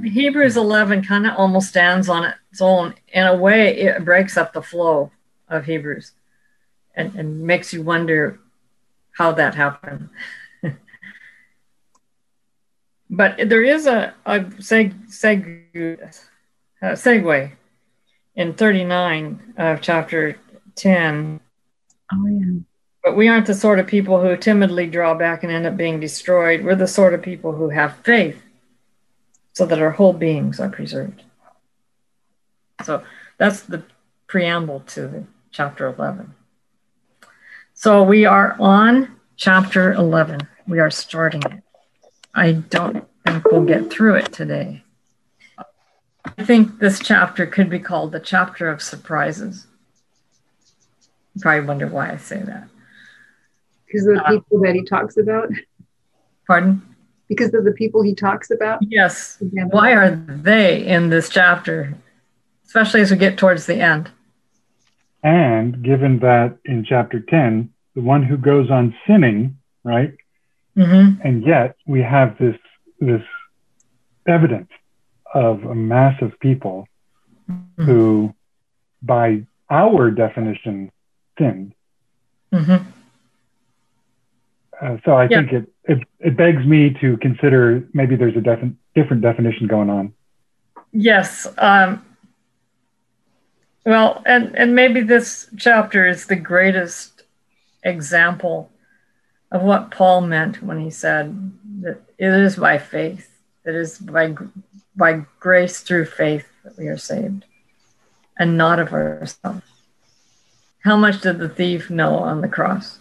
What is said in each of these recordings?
Hebrews 11 kind of almost stands on its own. In a way, it breaks up the flow of Hebrews and makes you wonder how that happened. But there is a segue in 39 of chapter 10. Oh, yeah. But we aren't the sort of people who timidly draw back and end up being destroyed. We're the sort of people who have faith so that our whole beings are preserved. So that's the preamble to the chapter 11. So we are on chapter 11. We are starting it. I don't think we'll get through it today. I think this chapter could be called the chapter of surprises. You probably wonder why I say that. Because of the people that he talks about? Pardon? Because of the people he talks about? Yes. Why are they in this chapter? Especially as we get towards the end. And given that in chapter 10, the one who goes on sinning, right? Mm-hmm. And yet we have this evidence of a mass of people who, by our definition, sinned. Mm-hmm. So I think it begs me to consider maybe there's a different definition going on. Yes. Well, and maybe this chapter is the greatest example of what Paul meant when he said that it is by faith, it is by grace through faith that we are saved, and not of ourselves. How much did the thief know on the cross?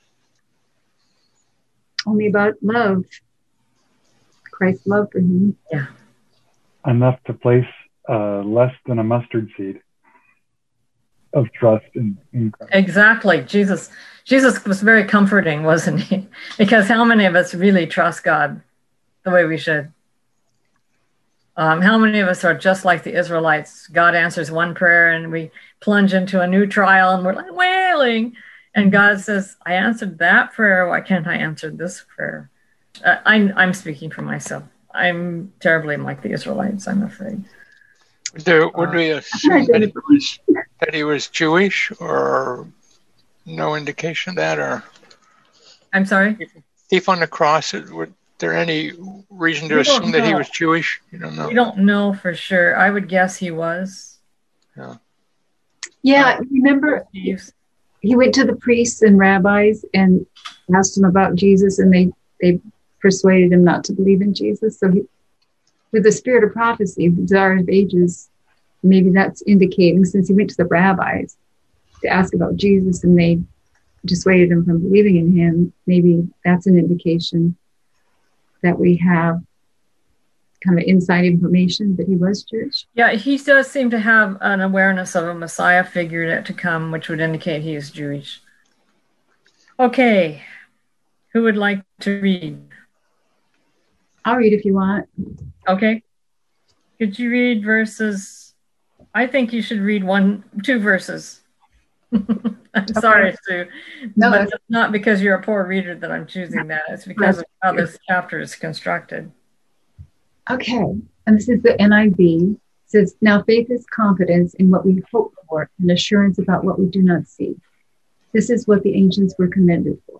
Only about love. Christ's love for him. Yeah. Enough to place less than a mustard seed of trust in Christ. Exactly. Jesus was very comforting, wasn't he? Because how many of us really trust God the way we should? How many of us are just like the Israelites? God answers one prayer and we plunge into a new trial and we're like wailing. And God says, I answered that prayer. Why can't I answer this prayer? I'm speaking for myself. I'm terribly like the Israelites, I'm afraid. Would we assume that he was Jewish, or no indication of that? Or I'm sorry? Thief on the cross, was there any reason to assume that he was Jewish? You don't know? We don't know for sure. I would guess he was. Yeah, remember, he went to the priests and rabbis and asked them about Jesus, and they persuaded him not to believe in Jesus. So with the spirit of prophecy, the desire of ages, maybe that's indicating, since he went to the rabbis to ask about Jesus and they dissuaded him from believing in him, maybe that's an indication that we have kind of inside information that he was Jewish. Yeah, he does seem to have an awareness of a Messiah figure yet to come, which would indicate he is Jewish. Okay, who would like to read? I'll read if you want. Okay. Could you read verses? I think you should read 2 verses. I'm sorry, Sue. No, but it's not because you're a poor reader that I'm choosing that. It's because of how this chapter is constructed. Okay. And this is the NIV. It says, now faith is confidence in what we hope for and assurance about what we do not see. This is what the ancients were commended for.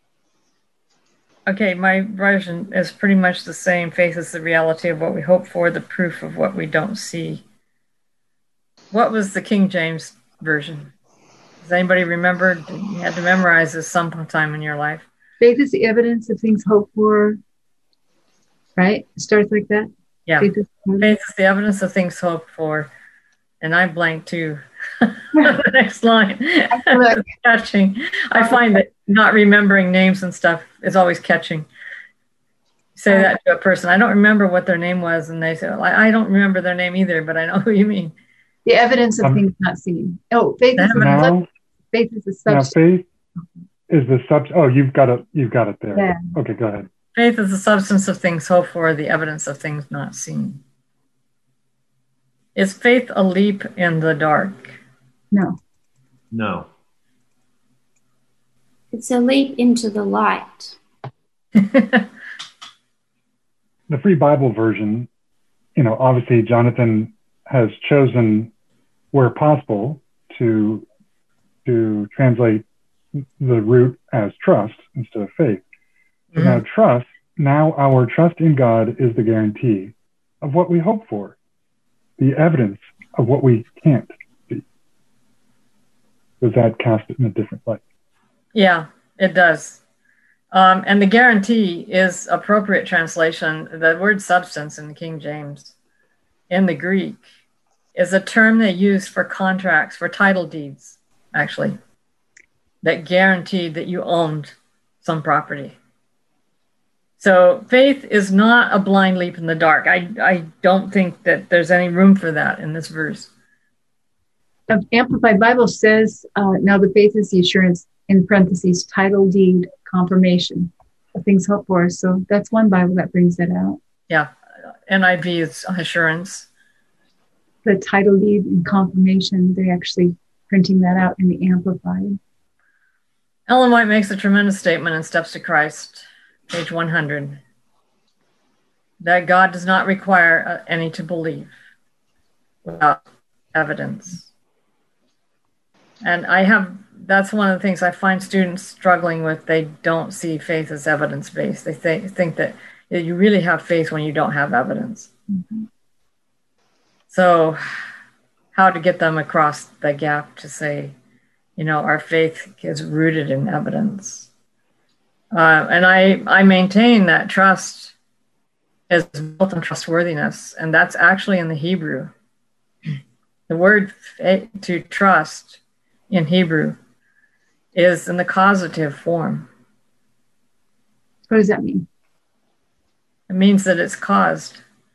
Okay, my version is pretty much the same. Faith is the reality of what we hope for, the proof of what we don't see. What was the King James version? Does anybody remember? You had to memorize this sometime in your life. Faith is the evidence of things hoped for, right? It starts like that? Yeah. Faith is the evidence of things hoped for. And I blanked too. The next line. Catching. I find that not remembering names and stuff is always catching. Say that to a person. I don't remember what their name was. And they say, well, I don't remember their name either, but I know who you mean. The evidence of things not seen. Oh, faith is the substance. Now faith is the substance. Oh, you've got it there. Yeah. Okay, go ahead. Faith is the substance of things hoped for, the evidence of things not seen. Is faith a leap in the dark? No. It's a leap into the light. The Free Bible version obviously Jonathan has chosen, where possible, to translate the root as trust instead of faith. So now our trust in God is the guarantee of what we hope for, the evidence of what we can't see. Does that cast it in a different light? Yeah, it does. And the guarantee is appropriate translation. The word substance in the King James, in the Greek, is a term they use for contracts, for title deeds, actually, that guaranteed that you owned some property. So faith is not a blind leap in the dark. I don't think that there's any room for that in this verse. The Amplified Bible says, now the faith is the assurance, in parentheses, title deed, confirmation of things hoped for. So that's one Bible that brings that out. Yeah, NIV is assurance. The title deed and confirmation, they're actually printing that out in the Amplified. Ellen White makes a tremendous statement in Steps to Christ, page 100, that God does not require any to believe without evidence. And that's one of the things I find students struggling with. They don't see faith as evidence-based. They think that you really have faith when you don't have evidence. Mm-hmm. So how to get them across the gap to say, our faith is rooted in evidence. And I maintain that trust is built on trustworthiness, and that's actually in the Hebrew. The word to trust in Hebrew is in the causative form. What does that mean? It means that it's caused.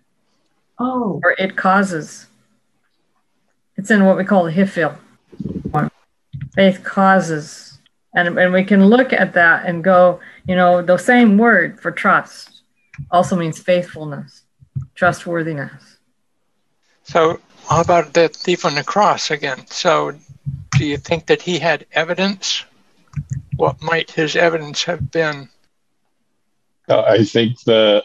Oh. Or it causes. It's in what we call the Hiphil form. Faith causes. And we can look at that and go, the same word for trust also means faithfulness, trustworthiness. So how about the thief on the cross again? So do you think that he had evidence? What might his evidence have been? I think the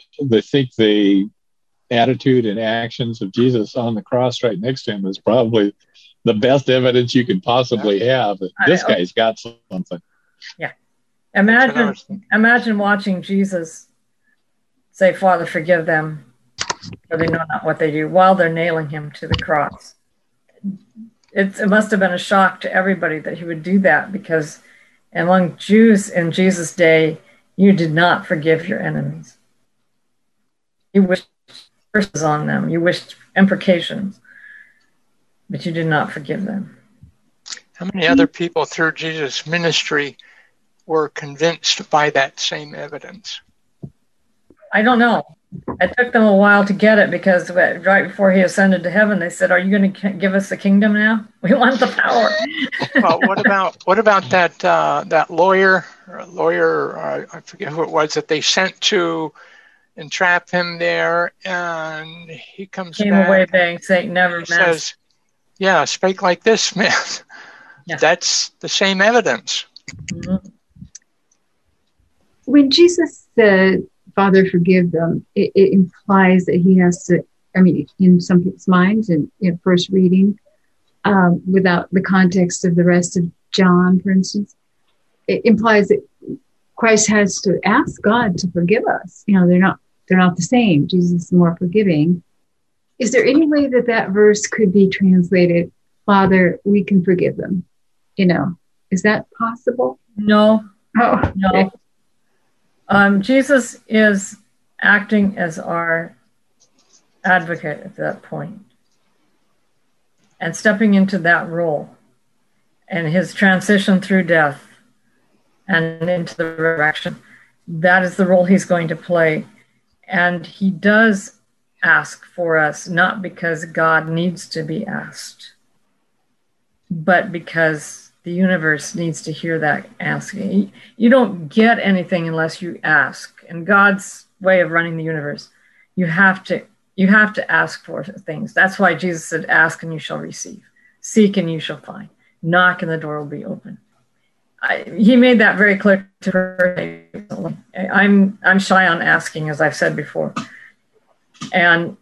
attitude and actions of Jesus on the cross right next to him is probably the best evidence you could possibly have. This guy's got something. Yeah. Imagine watching Jesus say, Father, forgive them, for they know not what they do, while they're nailing him to the cross. It must have been a shock to everybody that he would do that, because among Jews in Jesus' day, you did not forgive your enemies. You wished curses on them. You wished imprecations, but you did not forgive them. How many other people through Jesus' ministry were convinced by that same evidence? I don't know. It took them a while to get it, because right before he ascended to heaven, they said, "Are you going to give us the kingdom now? We want the power." Well, what about that lawyer? I forget who it was that they sent to entrap him there, and he came away saying, "Never." He says, "Yeah, spake like this man." Yeah. That's the same evidence. Mm-hmm. When Jesus said, Father, forgive them, it implies that he has to, in some people's minds, in first reading, without the context of the rest of John, for instance, it implies that Christ has to ask God to forgive us. They're not the same. Jesus is more forgiving. Is there any way that verse could be translated, Father, we can forgive them? Is that possible? No. Oh, no. Jesus is acting as our advocate at that point and stepping into that role, and his transition through death and into the resurrection. That is the role he's going to play. And he does ask for us, not because God needs to be asked, but because the universe needs to hear that asking. You don't get anything unless you ask. In God's way of running the universe, you have to ask for things. That's why Jesus said, "Ask and you shall receive. Seek and you shall find. Knock and the door will be open." He made that very clear to her. I'm shy on asking, as I've said before, and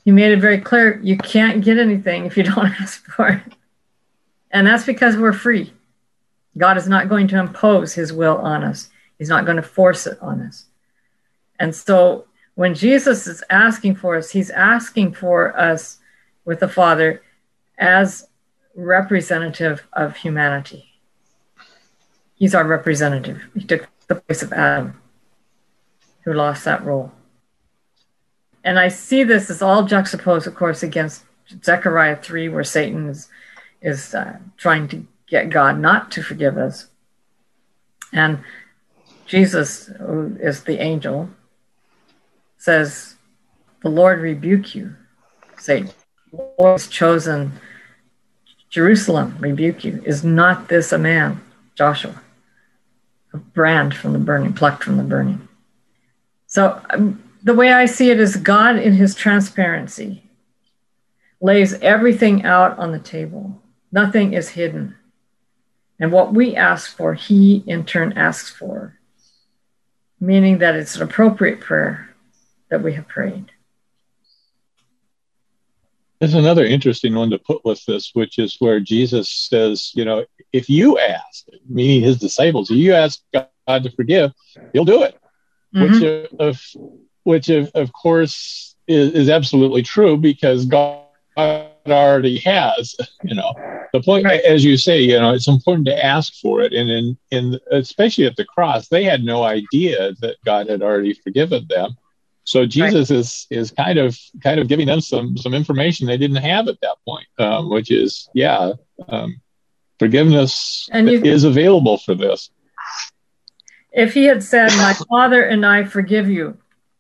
He made it very clear you can't get anything if you don't ask for it. And that's because we're free. God is not going to impose his will on us. He's not going to force it on us. And so when Jesus is asking for us, he's asking for us with the Father as representative of humanity. He's our representative. He took the place of Adam, who lost that role. And I see this as all juxtaposed, of course, against Zechariah 3, where Satan is trying to get God not to forgive us. And Jesus, who is the angel, says, the Lord rebuke you, Satan. The Lord has chosen Jerusalem, rebuke you. Is not this a man, Joshua, a brand from the burning, plucked from the burning? So the way I see it is God in his transparency lays everything out on the table. Nothing is hidden. And what we ask for, he in turn asks for, meaning that it's an appropriate prayer that we have prayed. There's another interesting one to put with this, which is where Jesus says, if you ask, meaning his disciples, if you ask God to forgive, he'll do it. Mm-hmm. Which of course is absolutely true, because God already has, the point, right. As you say, it's important to ask for it. And in especially at the cross, they had no idea that God had already forgiven them. So Jesus right. is kind of giving them some information they didn't have at that point, which is, forgiveness is available for this. If he had said, my Father and I forgive you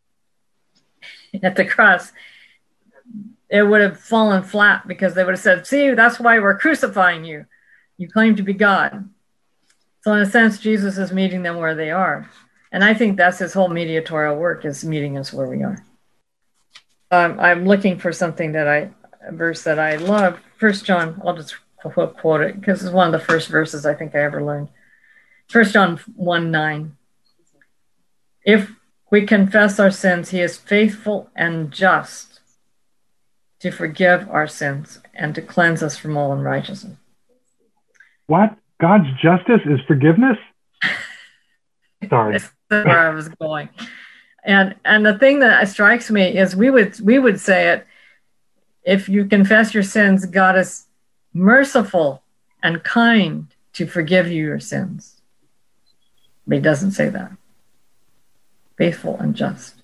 at the cross, it would have fallen flat, because they would have said, see, that's why we're crucifying you. You claim to be God. So in a sense, Jesus is meeting them where they are. And I think that's his whole mediatorial work, is meeting us where we are. I'm looking for something a verse that I love. 1 John, I'll just quote it, because it's one of the first verses I think I ever learned. 1 John 1:9. If we confess our sins, he is faithful and just to forgive our sins and to cleanse us from all unrighteousness. What? God's justice is forgiveness? Sorry. That's where I was going. And the thing that strikes me is we would say it, if you confess your sins, God is merciful and kind to forgive you your sins. But he doesn't say that. Faithful and just.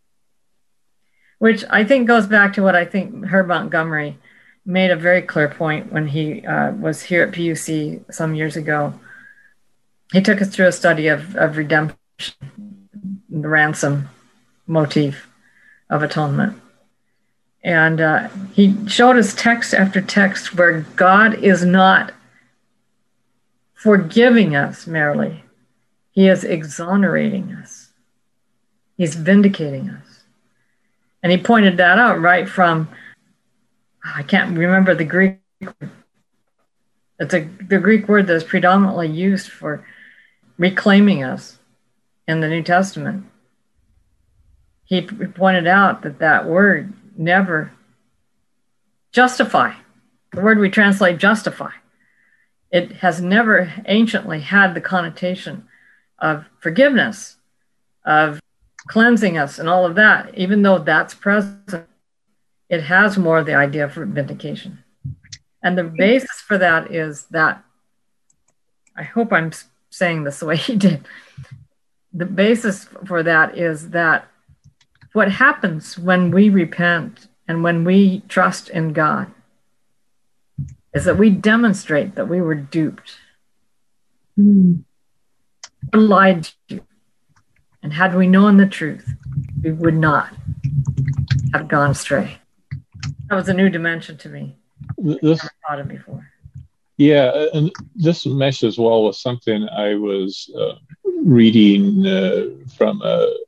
Which I think goes back to what I think Herb Montgomery made a very clear point when he was here at PUC some years ago. He took us through a study of redemption, the ransom motif of atonement. And he showed us text after text where God is not forgiving us merely. He is exonerating us. He's vindicating us. And he pointed that out right from, I can't remember the Greek word. It's the Greek word that's predominantly used for reclaiming us in the New Testament. He pointed out that word never, justify, the word we translate justify, it has never anciently had the connotation of forgiveness, of cleansing us and all of that. Even though that's present, it has more the idea of vindication. And the basis for that is that, I hope I'm saying this the way he did, the basis for that is that what happens when we repent and when we trust in God is that we demonstrate that we were duped. We were lied to. And had we known the truth, we would not have gone astray. That was a new dimension to me. I've never thought of before. Yeah, and this meshes well with something I was reading from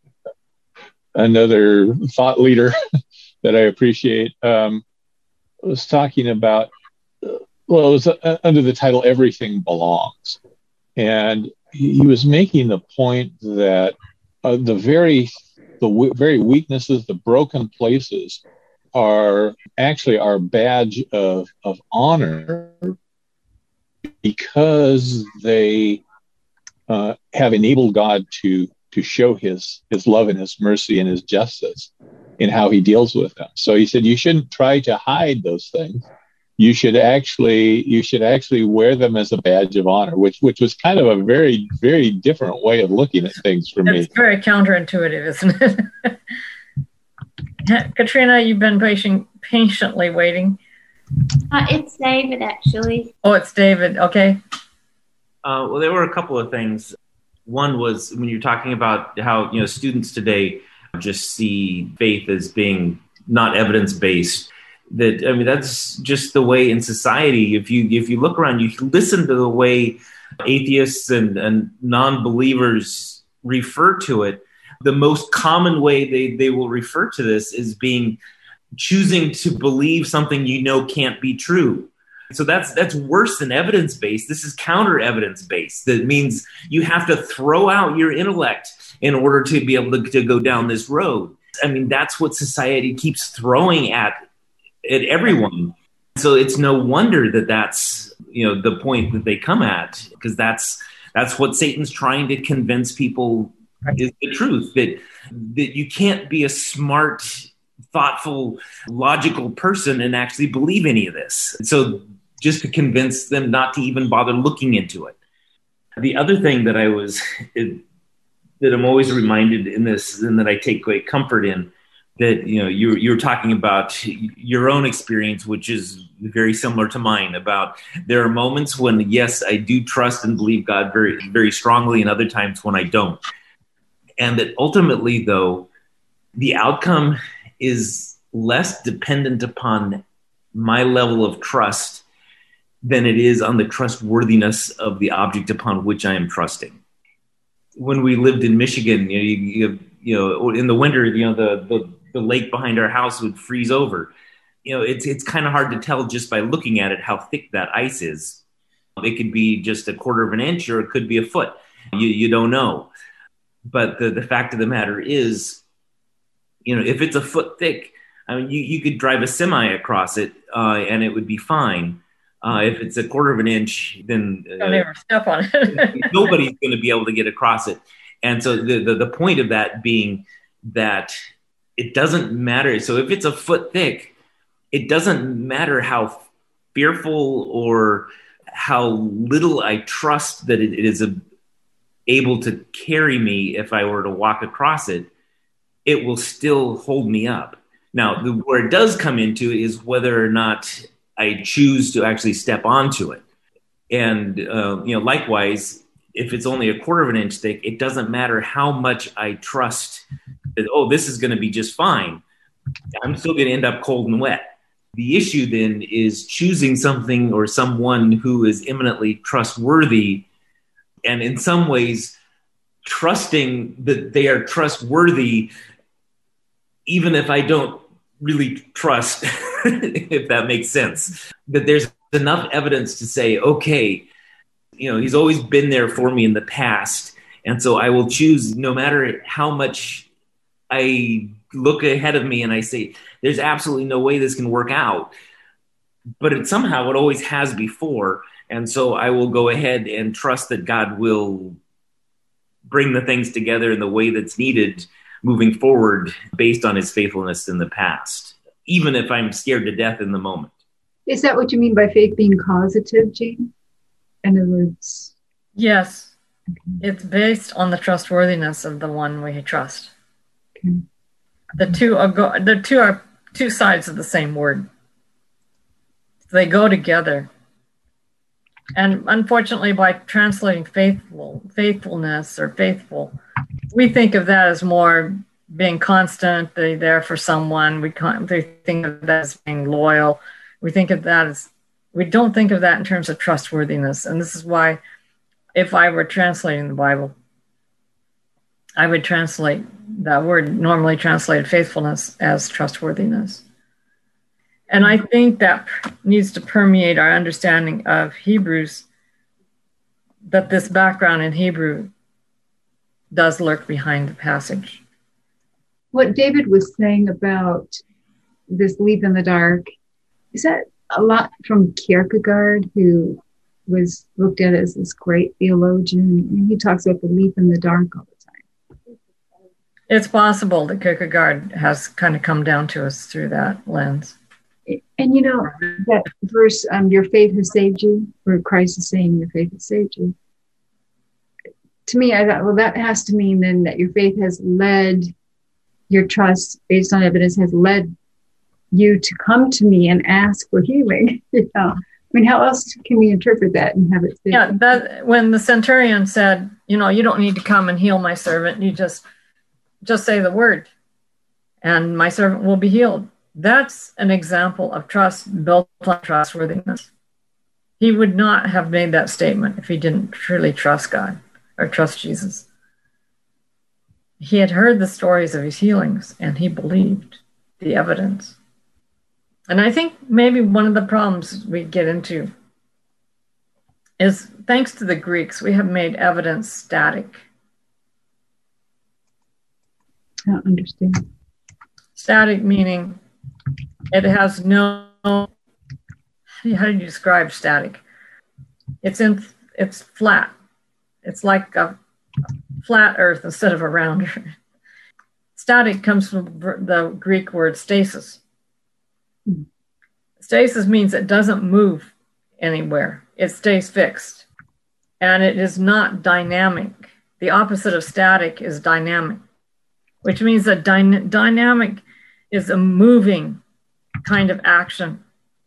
another thought leader that I appreciate. Was talking about, it was under the title "Everything Belongs," and he was making the point that the very weaknesses, the broken places are actually our badge of honor because they have enabled God to show his love and his mercy and his justice in how he deals with them. So he said, you shouldn't try to hide those things. You should actually wear them as a badge of honor, which was kind of a very, very different way of looking at things for me. It's very counterintuitive, isn't it? Katrina, you've been patiently waiting. It's David, actually. Oh, it's David. Okay. Well, there were a couple of things. One was when you're talking about how students today just see faith as being not evidence-based. That's just the way in society. If you look around, you listen to the way atheists and non-believers refer to it. The most common way they will refer to this is being choosing to believe something can't be true. So that's worse than evidence-based. This is counter-evidence-based. That means you have to throw out your intellect in order to be able to go down this road. That's what society keeps throwing at everyone. So it's no wonder that's the point that they come at, because that's what Satan's trying to convince people is the truth, that you can't be a smart, thoughtful, logical person and actually believe any of this. So just to convince them not to even bother looking into it. The other thing that that I'm always reminded in this, and that I take great comfort in, that you're talking about your own experience, which is very similar to mine, about there are moments when, yes, I do trust and believe God very, very strongly, and other times when I don't. And that ultimately, though, the outcome is less dependent upon my level of trust than it is on the trustworthiness of the object upon which I am trusting. When we lived in Michigan, in the winter, the lake behind our house would freeze over. It's kind of hard to tell just by looking at it how thick that ice is. It could be just a quarter of an inch, or it could be a foot. You don't know. But the fact of the matter is, if it's a foot thick, you could drive a semi across it and it would be fine. If it's a quarter of an inch, then don't ever step on it. Nobody's going to be able to get across it. And so the point of that being that it doesn't matter. So if it's a foot thick, it doesn't matter how fearful or how little I trust that it is able to carry me. If I were to walk across it, it will still hold me up. Now, where it does come into is whether or not I choose to actually step onto it. And, likewise, if it's only a quarter of an inch thick, it doesn't matter how much I trust that, this is going to be just fine. I'm still going to end up cold and wet. The issue then is choosing something or someone who is eminently trustworthy, and in some ways trusting that they are trustworthy, even if I don't really trust, if that makes sense, that there's enough evidence to say, okay, he's always been there for me in the past. And so I will choose, no matter how much I look ahead of me and I say, there's absolutely no way this can work out, but it always has before. And so I will go ahead and trust that God will bring the things together in the way that's needed moving forward based on his faithfulness in the past, even if I'm scared to death in the moment. Is that what you mean by faith being causative, Jane? In other words? Yes. Okay. It's based on the trustworthiness of the one we trust. Okay. The two are two sides of the same word. They go together. And unfortunately, by translating faithfulness or faithful, we think of that as more being constant, there for someone. We think of that as being loyal. We don't think of that in terms of trustworthiness. And this is why, if I were translating the Bible, I would translate that word, normally translated faithfulness, as trustworthiness. And I think that needs to permeate our understanding of Hebrews, that this background in Hebrew does lurk behind the passage. What David was saying about this leap in the dark, is that a lot from Kierkegaard, who was looked at as this great theologian? And he talks about the leap in the dark all the time. It's possible that Kierkegaard has kind of come down to us through that lens. And you know, that verse, your faith has saved you, where Christ is saying your faith has saved you. To me, I thought, well, that has to mean then that your faith has led, your trust based on evidence has led you to come to me and ask for healing. You know, I mean, how else can we interpret that and have it fit? Yeah, that when the centurion said, you know, you don't need to come and heal my servant, you just say the word and my servant will be healed. That's an example of trust built on trustworthiness. He would not have made that statement if he didn't truly trust God or trust Jesus. He had heard the stories of his healings and he believed the evidence. And I think maybe one of the problems we get into is, thanks to the Greeks, we have made evidence static. I don't understand. Static meaning it has no, how do you describe static? It's flat. It's like a flat earth instead of a round earth. Static comes from the Greek word stasis. Stasis means it doesn't move anywhere. It stays fixed. And it is not dynamic. The opposite of static is dynamic, which means that dynamic is a moving kind of action.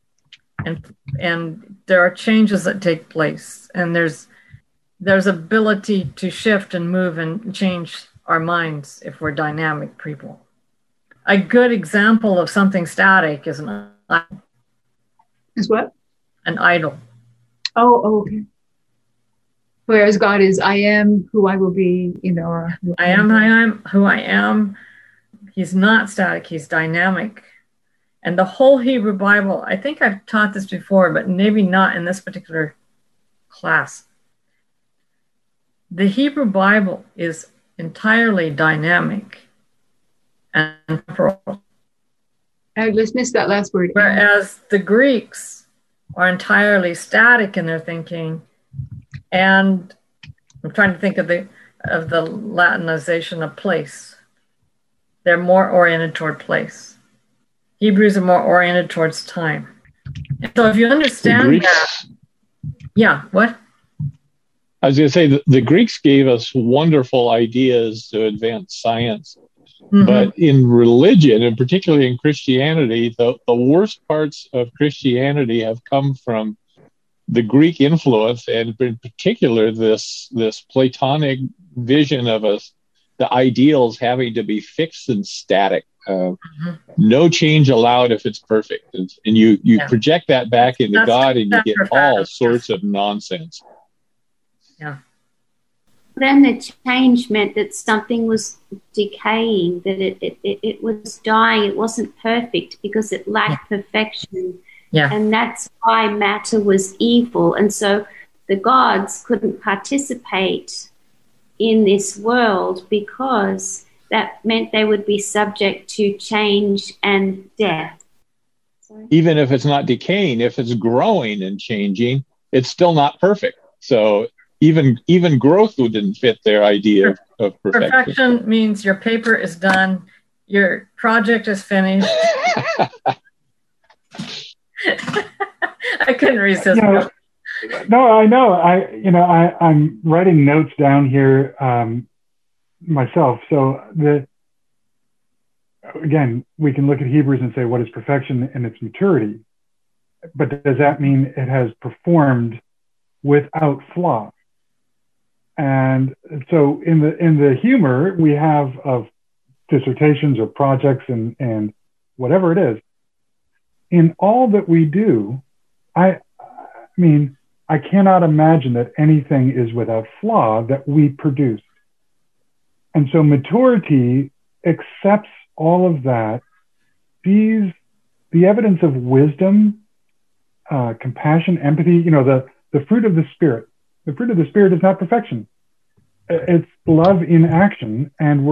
And there are changes that take place. And there's ability to shift and move and change our minds if we're dynamic people. A good example of something static is an idol. Is what? An idol. Oh, okay. Whereas God is, I am who I will be, you know. Or I am who I am. He's not static, he's dynamic. And the whole Hebrew Bible, I think I've taught this before, but maybe not in this particular class. The Hebrew Bible is entirely dynamic and temporal. I just missed that last word. Whereas the Greeks are entirely static in their thinking, and I'm trying to think of the Latinization of place. They're more oriented toward place. Hebrews are more oriented towards time. And so if you understand that, yeah, what? I was going to say the Greeks gave us wonderful ideas to advance science. Mm-hmm. But in religion, and particularly in Christianity, the worst parts of Christianity have come from the Greek influence, and in particular, this Platonic vision of the ideals having to be fixed and static. No change allowed if it's perfect. And you project that back into God, and you get all sorts of nonsense. Yeah. Then the change meant that something was decaying, that it was dying. It wasn't perfect because it lacked perfection. Yeah. And that's why matter was evil. And so the gods couldn't participate in this world because that meant they would be subject to change and death. Sorry? Even if it's not decaying, if it's growing and changing, it's still not perfect. So even growth didn't fit their idea of perfection. Perfection means your paper is done, your project is finished. I couldn't resist. No, I know. I'm writing notes down here myself. So again, we can look at Hebrews and say, what is perfection in its maturity? But does that mean it has performed without flaw? And so in the humor we have of dissertations or projects and whatever it is, in all that we do, I mean, I cannot imagine that anything is without flaw that we produce. And so maturity accepts all of that, sees the evidence of wisdom, compassion, empathy, the fruit of the Spirit. The fruit of the Spirit is not perfection. It's love in action, and we're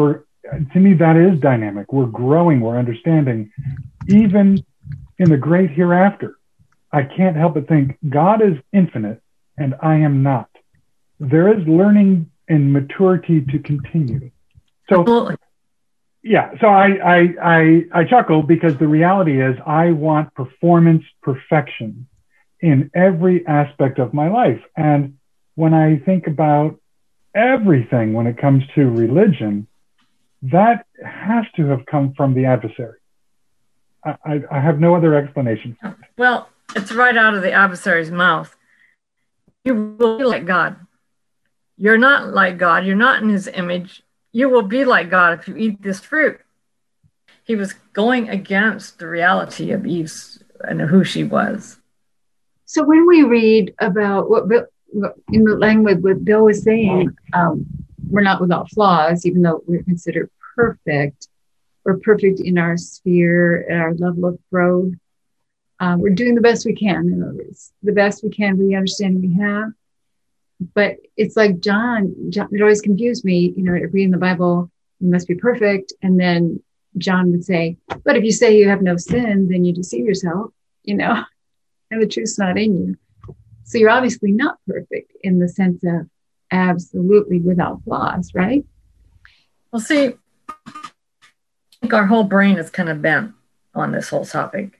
to me, that is dynamic. We're growing, we're understanding. Even in the great hereafter, I can't help but think God is infinite and I am not. There is learning and maturity to continue. So, yeah, so I chuckle because the reality is I want performance perfection in every aspect of my life. And when I think about everything when it comes to religion, that has to have come from the adversary. I have no other explanation. Well, it's right out of the adversary's mouth. You will be like God. You're not like God. You're not in his image. You will be like God if you eat this fruit. He was going against the reality of Eve and who she was. So when we read about what in the language what Bill was saying, we're not without flaws, even though we're considered perfect. We're perfect in our sphere, at our level of growth. We're doing the best we can, in other words, the best we can with the understanding we have. But it's like John, it always confused me, reading the Bible, you must be perfect. And then John would say, but if you say you have no sin, then you deceive yourself, and the truth's not in you. So you're obviously not perfect in the sense of absolutely without flaws, right? Well, see, I think our whole brain is kind of bent on this whole topic.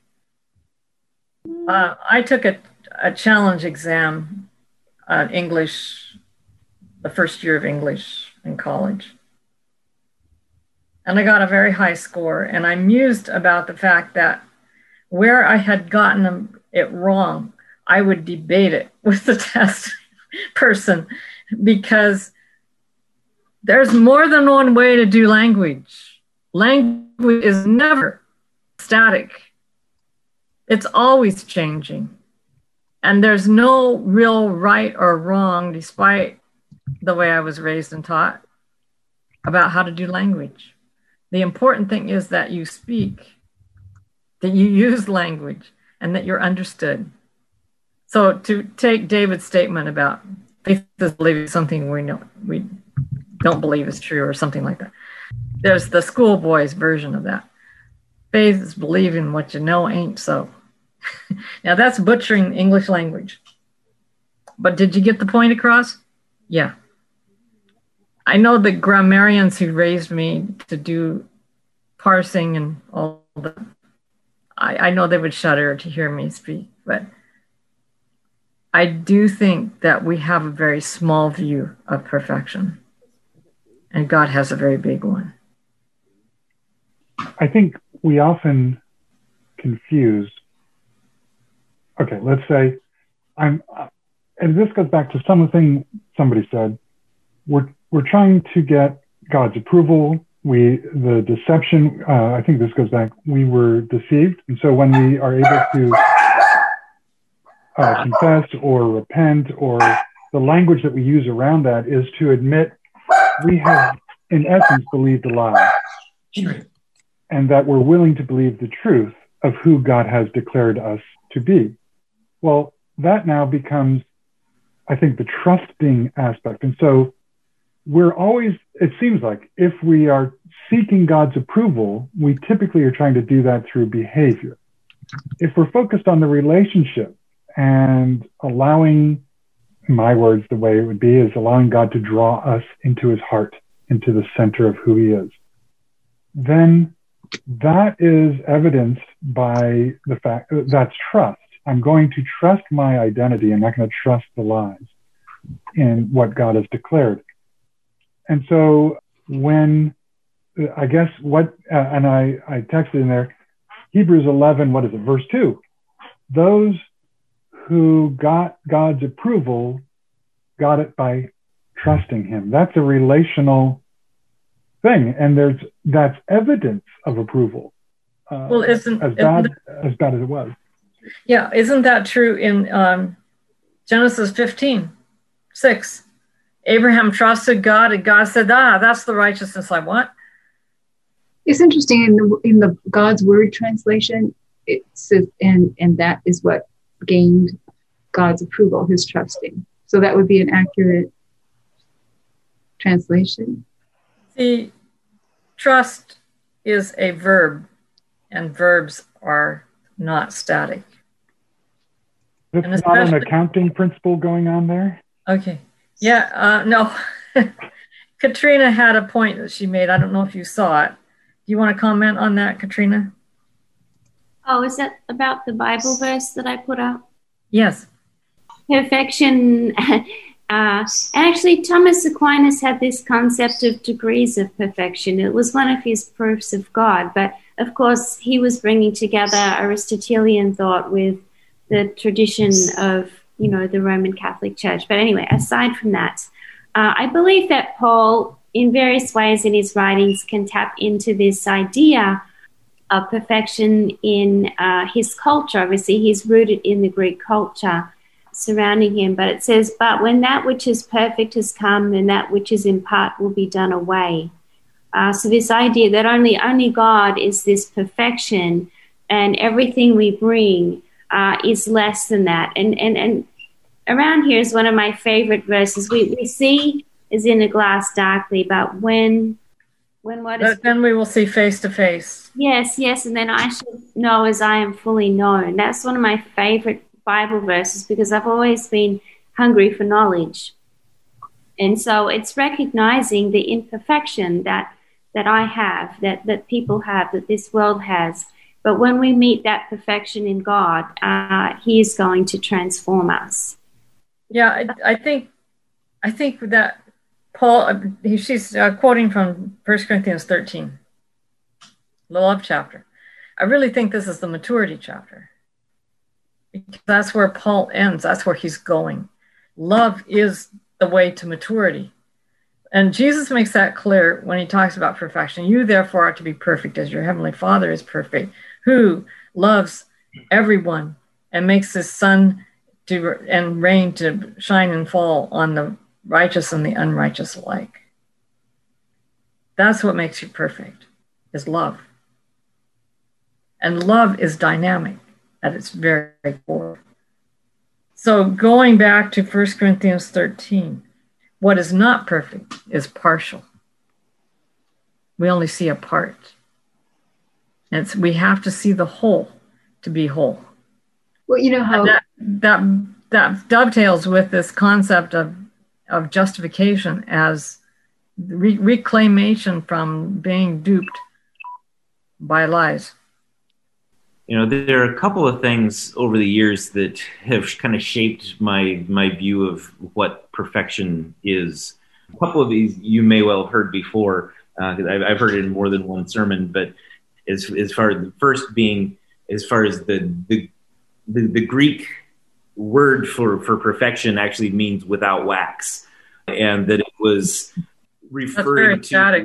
I took a challenge exam English, the first year of English in college. And I got a very high score. And I mused about the fact that where I had gotten it wrong, I would debate it with the test person, because there's more than one way to do language. Language is never static. It's always changing. And there's no real right or wrong, despite the way I was raised and taught about how to do language. The important thing is that you speak, that you use language, and that you're understood. So to take David's statement about faith is believing something we don't believe is true or something like that. There's the schoolboy's version of that. Faith is believing what you know ain't so. Now that's butchering the English language. But did you get the point across? Yeah. I know the grammarians who raised me to do parsing and all that, I know they would shudder to hear me speak, but I do think that we have a very small view of perfection, and God has a very big one. I think we often confuse. Okay, let's say and this goes back to something somebody said. We're trying to get God's approval. The deception. I think this goes back. We were deceived, and so when we are able to confess or repent, or the language that we use around that is to admit we have, in essence, believed a lie, and that we're willing to believe the truth of who God has declared us to be. Well, that now becomes, I think, the trusting aspect. And so we're always, it seems like, if we are seeking God's approval, we typically are trying to do that through behavior. If we're focused on the relationship and allowing, in my words, the way it would be is allowing God to draw us into his heart, into the center of who he is, then that is evidenced by the fact that's trust. I'm going to trust my identity. I'm not going to trust the lies in what God has declared. And so when, I guess what, and I texted in there, Hebrews 11, what is it, verse 2? Those who got God's approval got it by trusting him. That's a relational thing, and that's evidence of approval. Well, as bad as it was. Yeah, isn't that true in Genesis 15:6? Abraham trusted God, and God said, that's the righteousness I want. It's interesting in the God's Word translation, it says, and that is what gained God's approval, his trusting. So that would be an accurate translation. See, trust is a verb, and verbs are not static. This is not an accounting principle going on there? Okay. Yeah, no. Katrina had a point that she made. I don't know if you saw it. Do you want to comment on that, Katrina? Oh, is that about the Bible verse that I put out? Yes. Perfection. Actually, Thomas Aquinas had this concept of degrees of perfection. It was one of his proofs of God. But, of course, he was bringing together Aristotelian thought with the tradition of, the Roman Catholic Church. But anyway, aside from that, I believe that Paul, in various ways in his writings, can tap into this idea of perfection in his culture. Obviously, he's rooted in the Greek culture surrounding him. But it says, but when that which is perfect has come, then that which is in part will be done away. So this idea that only God is this perfection, and everything we bring is less than that. And around here is one of my favorite verses. We see is in a glass darkly, but when what is... Then we will see face to face. Yes, and then I shall know as I am fully known. That's one of my favorite Bible verses because I've always been hungry for knowledge. And so it's recognizing the imperfection that I have, that people have, that this world has. But when we meet that perfection in God, He is going to transform us. Yeah, I think that Paul, she's quoting from 1 Corinthians 13, the love chapter. I really think this is the maturity chapter. Because that's where Paul ends. That's where he's going. Love is the way to maturity. And Jesus makes that clear when he talks about perfection. You, therefore, are to be perfect as your heavenly Father is perfect, who loves everyone and makes his sun and rain to shine and fall on the righteous and the unrighteous alike. That's what makes you perfect, is love. And love is dynamic at its very core. So going back to 1 Corinthians 13, what is not perfect is partial. We only see a part. And we have to see the whole to be whole. Well, you know how that dovetails with this concept of justification as reclamation from being duped by lies. There are a couple of things over the years that have kind of shaped my view of what perfection is. A couple of these you may well have heard before, because I've heard it in more than one sermon. But as far as the first being, as far as the Greek word for perfection actually means without wax, and that it was referring to.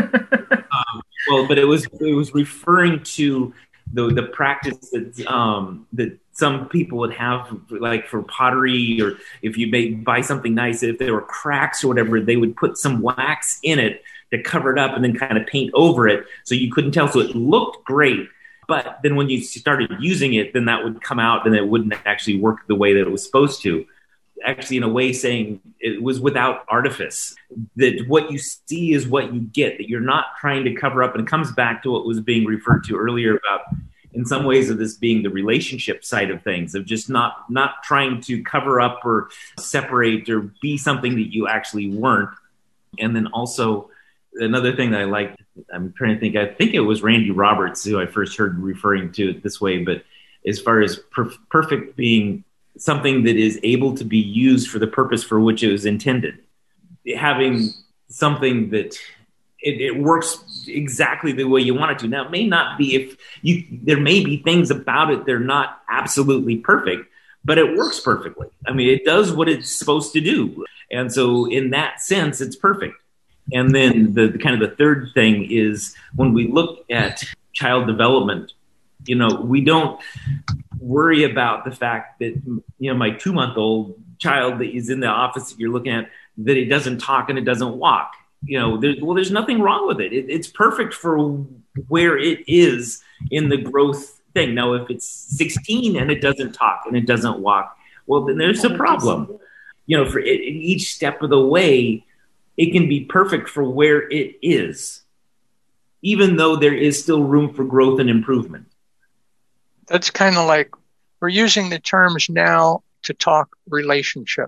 But it was referring to the practice that some people would have, like for pottery, or if you may buy something nice, if there were cracks or whatever, they would put some wax in it to cover it up and then kind of paint over it so you couldn't tell. So it looked great. But then when you started using it, then that would come out and it wouldn't actually work the way that it was supposed to. Actually, in a way, saying it was without artifice, that what you see is what you get, that you're not trying to cover up. And it comes back to what was being referred to earlier about, in some ways, of this being the relationship side of things, of just not trying to cover up or separate or be something that you actually weren't. And then also another thing that I liked, I'm trying to think, I think it was Randy Roberts who I first heard referring to it this way, but as far as perfect being something that is able to be used for the purpose for which it was intended, having something that it works exactly the way you want it to. Now, it may not be, there may be things about it that are not absolutely perfect, but it works perfectly. I mean, it does what it's supposed to do. And so in that sense, it's perfect. And then the kind of the third thing is when we look at child development, we don't worry about the fact that, my 2-month-old child that is in the office that you're looking at, that it doesn't talk and it doesn't walk. There's nothing wrong with it. It's perfect for where it is in the growth thing. Now, if it's 16 and it doesn't talk and it doesn't walk, well, then there's a problem. For each step of the way, it can be perfect for where it is. even though there is still room for growth and improvement. That's kind of like we're using the terms now to talk relationship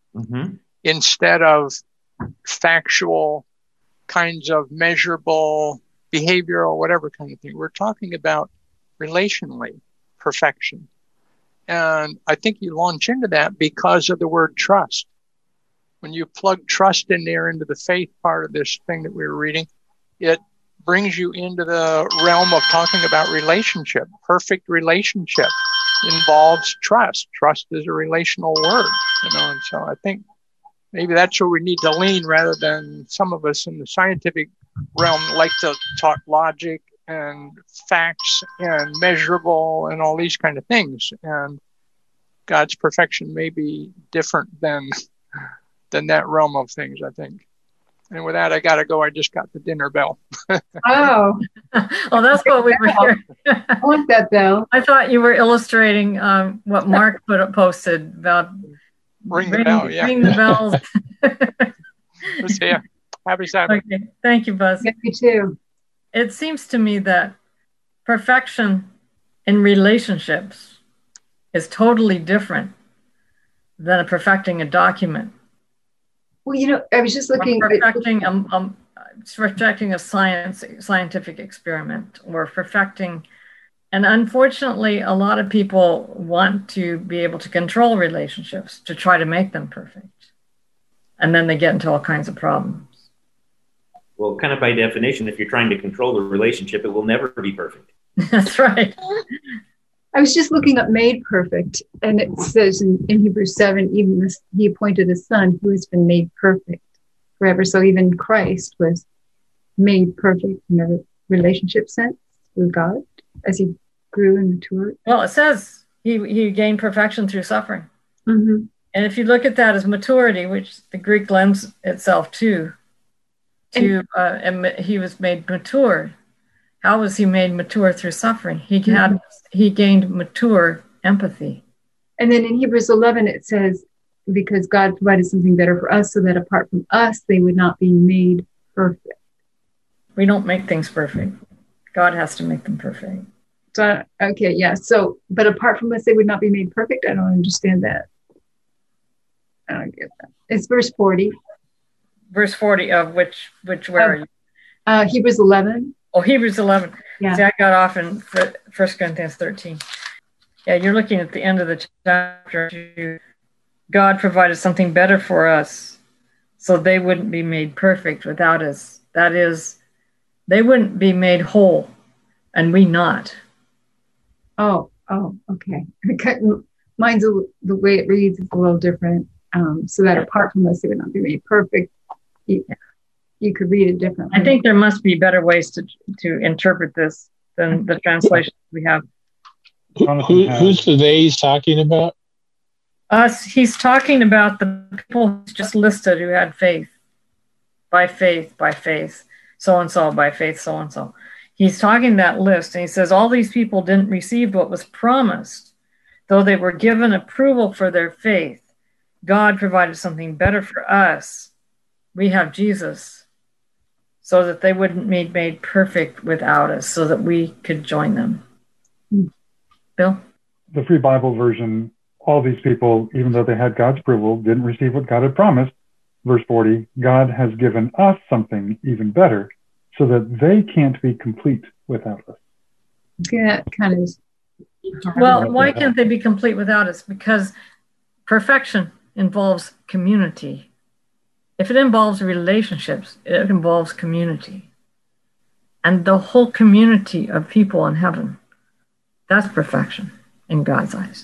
instead of factual kinds of measurable behavioral, whatever kind of thing. We're talking about relationally perfection. And I think you launch into that because of the word trust. When you plug trust in there into the faith part of this thing that we were reading, it brings you into the realm of talking about relationship. Perfect relationship involves trust. Trust is a relational word, and so I think maybe that's where we need to lean rather than some of us in the scientific realm like to talk logic and facts and measurable and all these kind of things. And God's perfection may be different than that realm of things, I think. And with that, I got to go. I just got the dinner bell. Oh. Well, that's what we were hearing. I want that bell. I thought you were illustrating what Mark posted about ring the bell, yeah. Ring the bells. Let's see. Happy Sabbath. Okay. Thank you, Buzz. Yeah, you too. It seems to me that perfection in relationships is totally different than perfecting a document. Well, I was just looking or perfecting a scientific experiment, or perfecting, and unfortunately, a lot of people want to be able to control relationships to try to make them perfect, and then they get into all kinds of problems. Well, kind of by definition, if you're trying to control the relationship, it will never be perfect. That's right. I was just looking up made perfect, and it says in Hebrews 7, even this, he appointed a son who has been made perfect forever. So even Christ was made perfect in a relationship sense with God as he grew and matured. Well, it says he gained perfection through suffering. Mm-hmm. And if you look at that as maturity, which the Greek lends itself to and he was made mature. How was he made mature through suffering? He gained mature empathy. And then in Hebrews 11, it says, because God provided something better for us so that apart from us, they would not be made perfect. We don't make things perfect. God has to make them perfect. So, okay, yeah. So, but apart from us, they would not be made perfect. I don't understand that. I don't get that. It's verse 40. Verse 40 of which where are you? Hebrews 11. Oh, Hebrews 11. Yeah. See, I got off in 1 Corinthians 13. Yeah, you're looking at the end of the chapter. God provided something better for us so they wouldn't be made perfect without us. That is, they wouldn't be made whole, and we not. Oh, okay. Mine's the way it reads is a little different. So that apart from us, they would not be made perfect. You could read it differently. I think there must be better ways to interpret this than the translation we have. Who's the they he's talking about? Us. He's talking about the people just listed who had faith. By faith, so-and-so, by faith, so-and-so. He's talking that list, and he says all these people didn't receive what was promised, though they were given approval for their faith. God provided something better for us. We have Jesus, so that they wouldn't be made perfect without us, so that we could join them. Bill? The Free Bible version, all these people, even though they had God's approval, didn't receive what God had promised. Verse 40, God has given us something even better, so that they can't be complete without us. Yeah, kind of. Well, why can't they be complete without us? Because perfection involves community. If it involves relationships, it involves community. And the whole community of people in heaven, that's perfection in God's eyes.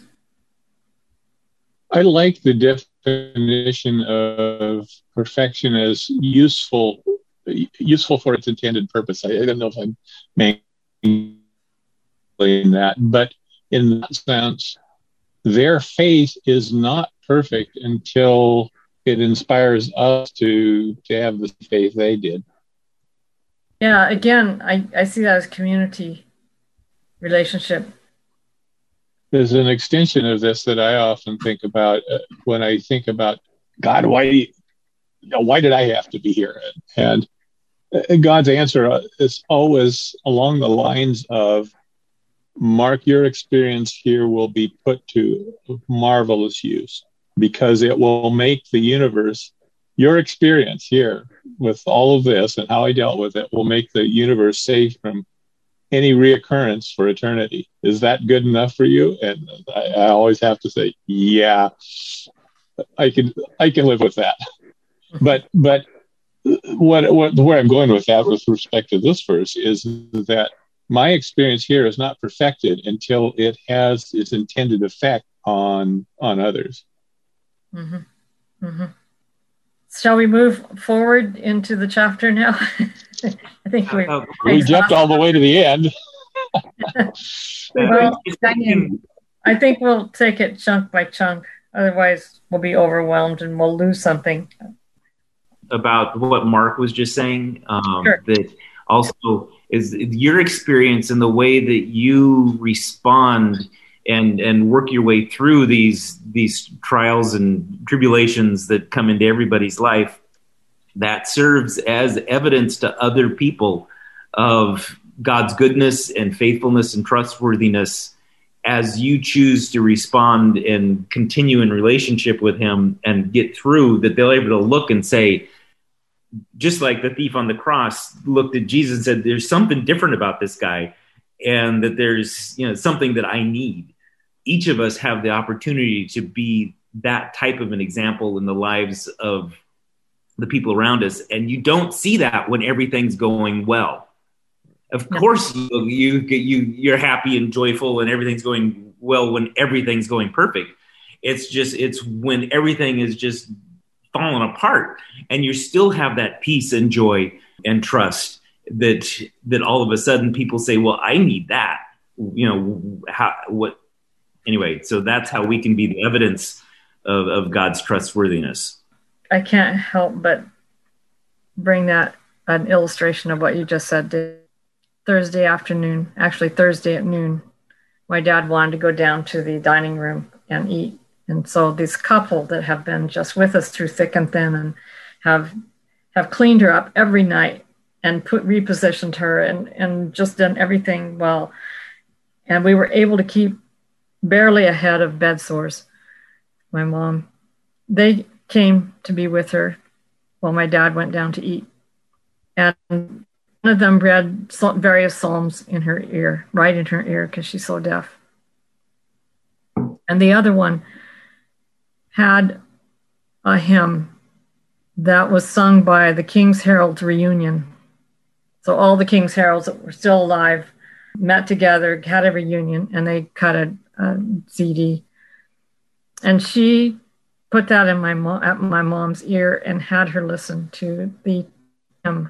I like the definition of perfection as useful for its intended purpose. I don't know if I'm making that, but in that sense, their faith is not perfect until it inspires us to have the faith they did. Yeah, again, I see that as community relationship. There's an extension of this that I often think about when I think about God. Why did I have to be here? And God's answer is always along the lines of, Mark, your experience here will be put to marvelous use because it will make the universe, your experience here with all of this and how I dealt with it will make the universe safe from any reoccurrence for eternity. Is that good enough for you? And I always have to say, yeah, I can live with that. But where I'm going with that with respect to this verse is that my experience here is not perfected until it has its intended effect on others. Mm-hmm. Mm-hmm. Shall we move forward into the chapter now? I think we jumped all the way to the end. Well, I think we'll take it chunk by chunk. Otherwise, we'll be overwhelmed and we'll lose something. About what Mark was just saying, Sure. That also is your experience and the way that you respond and work your way through these trials and tribulations that come into everybody's life, that serves as evidence to other people of God's goodness and faithfulness and trustworthiness as you choose to respond and continue in relationship with him and get through, that they'll be able to look and say, just like the thief on the cross looked at Jesus and said, there's something different about this guy, and that there's, something that I need. Each of us have the opportunity to be that type of an example in the lives of the people around us. And you don't see that when everything's going well. Of course, you're happy and joyful and everything's going well when everything's going perfect. It's when everything is just falling apart and you still have that peace and joy and trust that all of a sudden people say, well, I need that. Anyway, so that's how we can be the evidence of God's trustworthiness. I can't help but bring that an illustration of what you just said, Dave. Thursday at noon, my dad wanted to go down to the dining room and eat. And so this couple that have been just with us through thick and thin and have cleaned her up every night and repositioned her and just done everything well. And we were able to keep barely ahead of bed sores. My mom, they came to be with her while my dad went down to eat. And one of them read various psalms in her ear, right in her ear, because she's so deaf. And the other one had a hymn that was sung by the King's Herald reunion. So all the King's Heralds that were still alive met together, had a reunion, and they cut a CD. And she put that in at my mom's ear and had her listen to the hymn.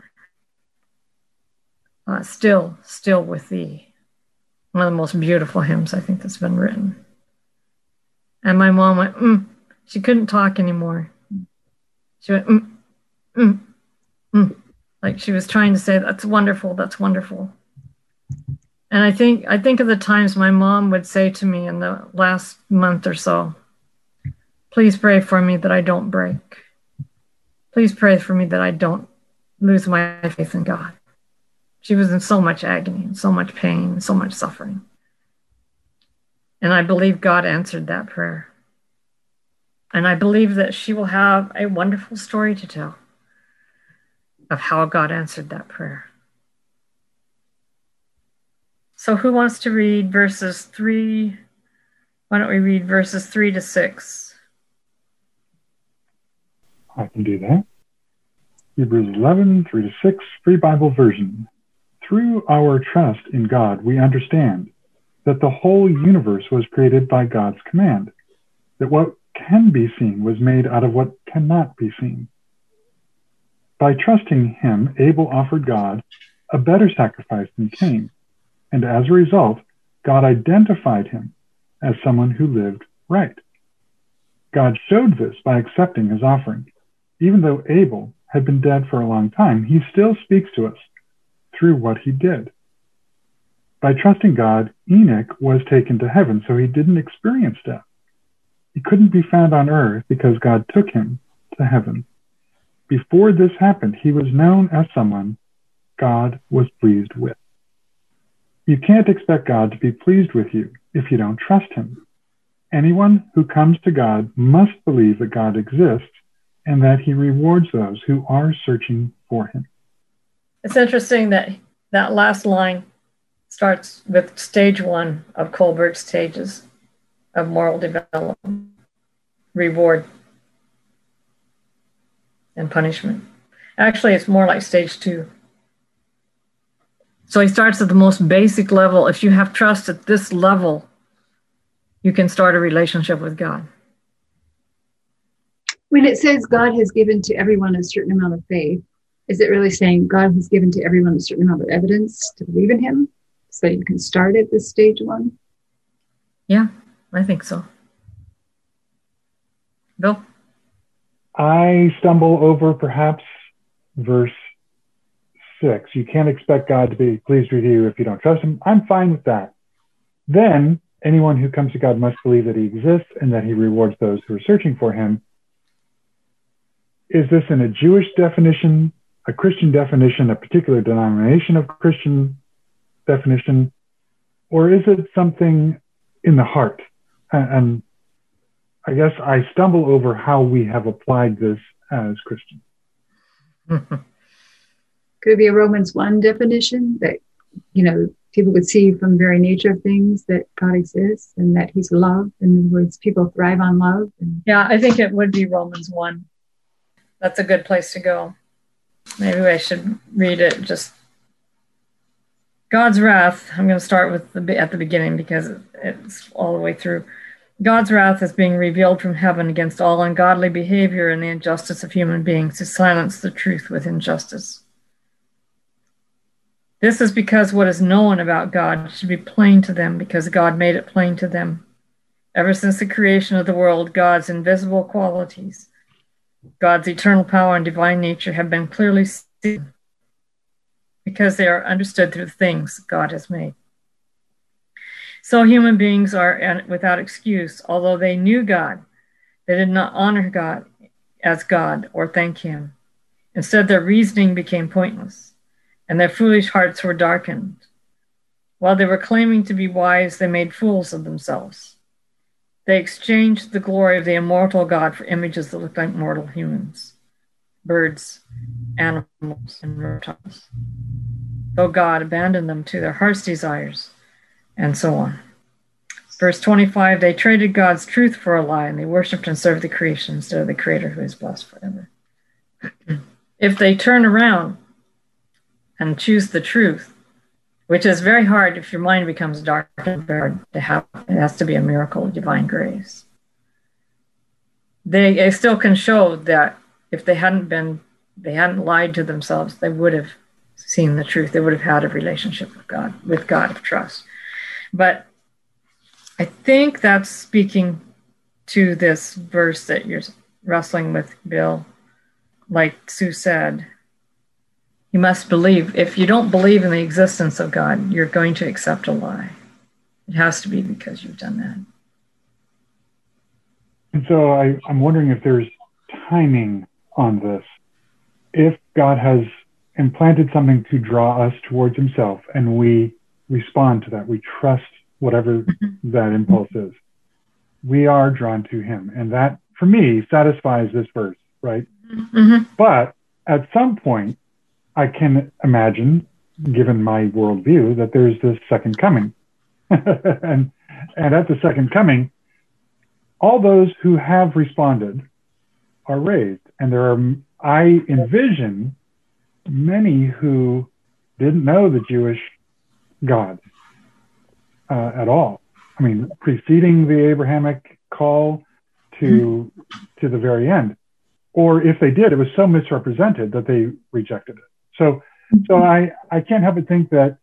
Still with thee. One of the most beautiful hymns I think that's been written. And my mom went, She couldn't talk anymore. She went, like she was trying to say, that's wonderful, that's wonderful. And I think of the times my mom would say to me in the last month or so, please pray for me that I don't break. Please pray for me that I don't lose my faith in God. She was in so much agony and so much pain and so much suffering. And I believe God answered that prayer. And I believe that she will have a wonderful story to tell of how God answered that prayer. So who wants to read verses 3? Why don't we read verses 3 to 6? I can do that. Hebrews 11, 3 to 6, Free Bible Version. Through our trust in God, we understand that the whole universe was created by God's command, that what can be seen was made out of what cannot be seen. By trusting him, Abel offered God a better sacrifice than Cain, and as a result, God identified him as someone who lived right. God showed this by accepting his offering. Even though Abel had been dead for a long time, he still speaks to us through what he did. By trusting God, Enoch was taken to heaven, so he didn't experience death. He couldn't be found on earth because God took him to heaven. Before this happened, he was known as someone God was pleased with. You can't expect God to be pleased with you if you don't trust him. Anyone who comes to God must believe that God exists and that he rewards those who are searching for him. It's interesting that that last line starts with stage 1 of Kohlberg's stages of moral development: reward and punishment. Actually, it's more like stage 2. So he starts at the most basic level. If you have trust at this level, you can start a relationship with God. When it says God has given to everyone a certain amount of faith, is it really saying God has given to everyone a certain amount of evidence to believe in him so you can start at this stage 1? Yeah, I think so. Bill? I stumble over perhaps verse 6. You can't expect God to be pleased with you if you don't trust him. I'm fine with that. Then anyone who comes to God must believe that he exists and that he rewards those who are searching for him. Is this in a Jewish definition, a Christian definition, a particular denomination of Christian definition, or is it something in the heart? And I guess I stumble over how we have applied this as Christians. Could it be a Romans 1 definition that, people would see from the very nature of things that God exists and that he's love? In other words, people thrive on love. Yeah, I think it would be Romans 1. That's a good place to go. Maybe I should read it. Just God's wrath. I'm going to start with at the beginning because it's all the way through. God's wrath is being revealed from heaven against all ungodly behavior and the injustice of human beings who silence the truth with injustice. This is because what is known about God should be plain to them because God made it plain to them. Ever since the creation of the world, God's invisible qualities, God's eternal power and divine nature have been clearly seen because they are understood through the things God has made. So human beings are without excuse. Although they knew God, they did not honor God as God or thank him. Instead, their reasoning became pointless, and their foolish hearts were darkened. While they were claiming to be wise, they made fools of themselves. They exchanged the glory of the immortal God for images that looked like mortal humans, birds, animals, and reptiles. Though God abandoned them to their heart's desires, and so on. Verse 25, they traded God's truth for a lie, and they worshipped and served the creation instead of the Creator who is blessed forever. If they turn around and choose the truth, which is very hard if your mind becomes dark and hard to have, it has to be a miracle of divine grace. They still can show that if they hadn't lied to themselves, they would have seen the truth. They would have had a relationship with God of trust. But I think that's speaking to this verse that you're wrestling with, Bill. Like Sue said, you must believe. If you don't believe in the existence of God, you're going to accept a lie. It has to be because you've done that. And so I'm wondering if there's timing on this. If God has implanted something to draw us towards himself and we respond to that, we trust whatever that impulse is, we are drawn to him. And that, for me, satisfies this verse, right? Mm-hmm. But at some point, I can imagine, given my worldview, that there's this second coming. and at the second coming, all those who have responded are raised. And I envision many who didn't know the Jewish God at all. I mean, preceding the Abrahamic call to the very end. Or if they did, it was so misrepresented that they rejected it. So I can't help but think that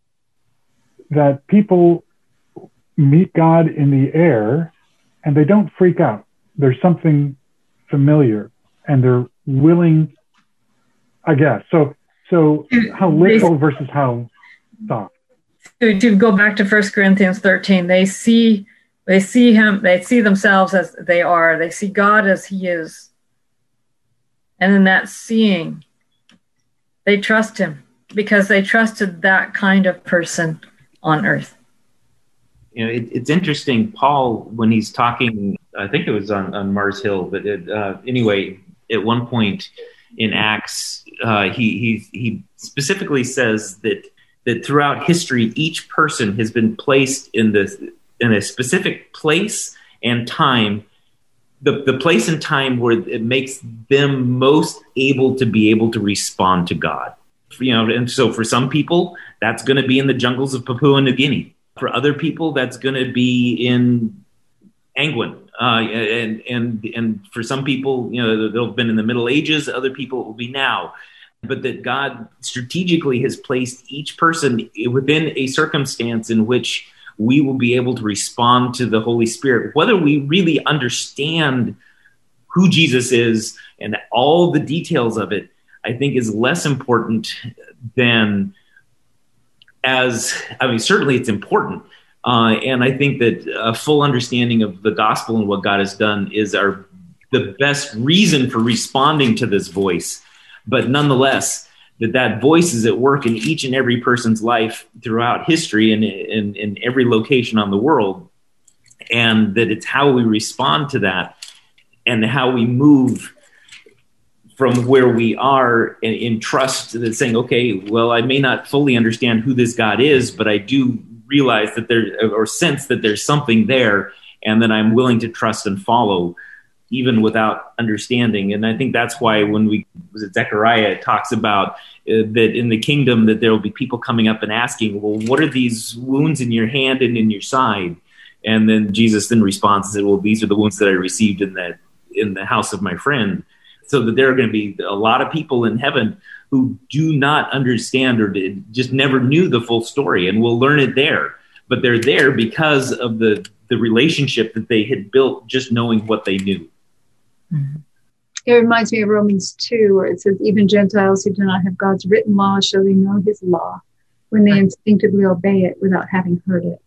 people meet God in the air and they don't freak out. There's something familiar and they're willing, I guess. So how literal versus how soft? To go back to 1 Corinthians 13, they see him, they see themselves as they are, they see God as he is. And in that seeing, they trust him. because they trusted that kind of person on earth. You know, it's interesting, Paul, when he's talking, I think it was on Mars Hill, but anyway, at one point in Acts, he specifically says that throughout history, each person has been placed in a specific place and time, the place and time where it makes them most able to respond to God. You know, and so for some people, that's going to be in the jungles of Papua New Guinea. For other people, that's going to be in Angwin. And for some people, you know, they'll have been in the Middle Ages. Other people will be now. But that God strategically has placed each person within a circumstance in which we will be able to respond to the Holy Spirit. Whether we really understand who Jesus is and all the details of it, I think is less important than certainly it's important. And I think that a full understanding of the gospel and what God has done is the best reason for responding to this voice. But nonetheless, that voice is at work in each and every person's life throughout history and in every location on the world. And that it's how we respond to that and how we move from where we are in trust that saying, okay, well, I may not fully understand who this God is, but I do realize that sense that there's something there, and that I'm willing to trust and follow even without understanding. And I think that's why when Zechariah talks about that in the kingdom, that there will be people coming up and asking, well, what are these wounds in your hand and in your side? And then Jesus then responds and said, well, these are the wounds that I received in the house of my friend. So that there are going to be a lot of people in heaven who do not understand or just never knew the full story, and will learn it there. But they're there because of the relationship that they had built just knowing what they knew. Mm-hmm. It reminds me of Romans 2, where it says, even Gentiles who do not have God's written law shall they know his law when they instinctively obey it without having heard it.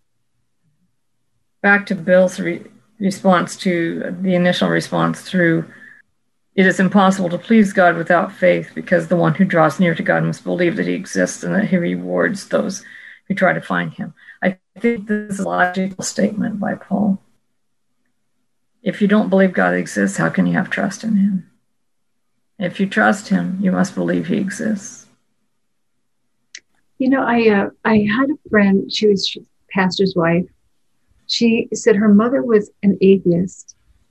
Back to Bill's response to the initial response through, it is impossible to please God without faith, because the one who draws near to God must believe that he exists and that he rewards those who try to find him. I think this is a logical statement by Paul. If you don't believe God exists, how can you have trust in him? If you trust him, you must believe he exists. You know, I had a friend, she was pastor's wife. She said her mother was an atheist.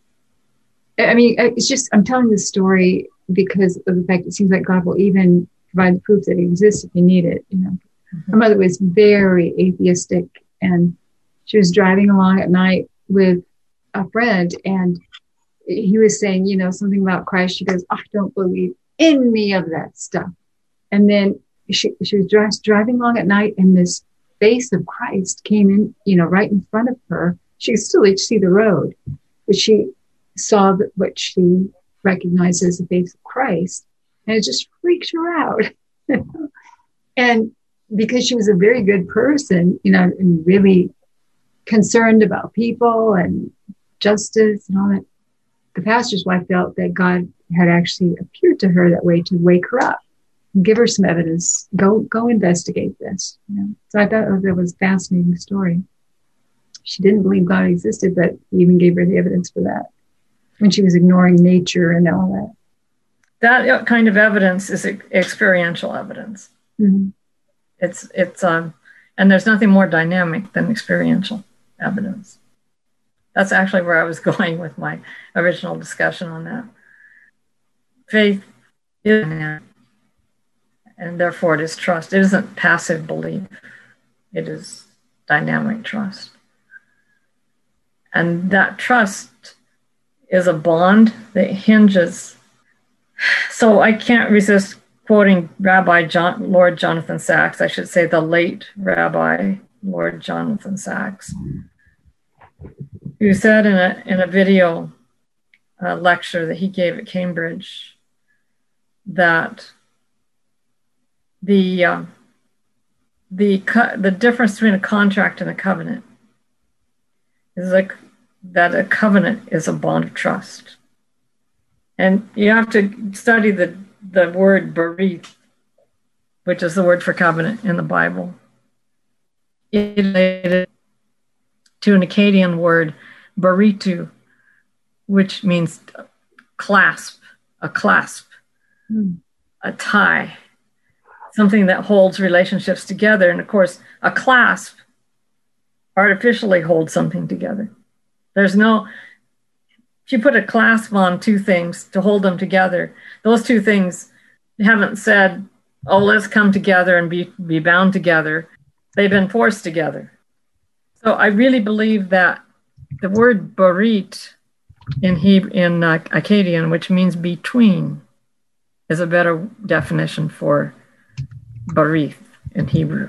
I mean, it's just, I'm telling this story because of the fact it seems like God will even provide the proof that he exists if you need it. You know, mm-hmm. Her mother was very atheistic, and she was driving along at night with a friend, and he was saying, you know, something about Christ. She goes, I don't believe any of that stuff. And then she was driving along at night, and this face of Christ came in, you know, right in front of her. She could still see the road, but she saw what she recognized as the face of Christ, and it just freaked her out. And because she was a very good person, you know, and really concerned about people and justice and all that, the pastor's wife felt that God had actually appeared to her that way to wake her up, give her some evidence, go investigate this. You know? So I thought that was a fascinating story. She didn't believe God existed, but he even gave her the evidence for that, when she was ignoring nature and all that. That kind of evidence is experiential evidence. Mm-hmm. And there's nothing more dynamic than experiential evidence. That's actually where I was going with my original discussion on that. Faith is dynamic, and therefore it is trust. It isn't passive belief. It is dynamic trust. And that trust is a bond that hinges. So I can't resist quoting Lord Jonathan Sacks. I should say the late Rabbi Lord Jonathan Sacks, who said in a video lecture that he gave at Cambridge that the difference between a contract and a covenant is like that a covenant is a bond of trust. And you have to study the word berith, which is the word for covenant in the Bible, is related to an Akkadian word, baritu, which means clasp, a tie, something that holds relationships together. And of course, a clasp artificially holds something together. If you put a clasp on two things to hold them together, those two things haven't said, oh, let's come together and be bound together. They've been forced together. So I really believe that the word barit in Akkadian, which means between, is a better definition for barith in Hebrew.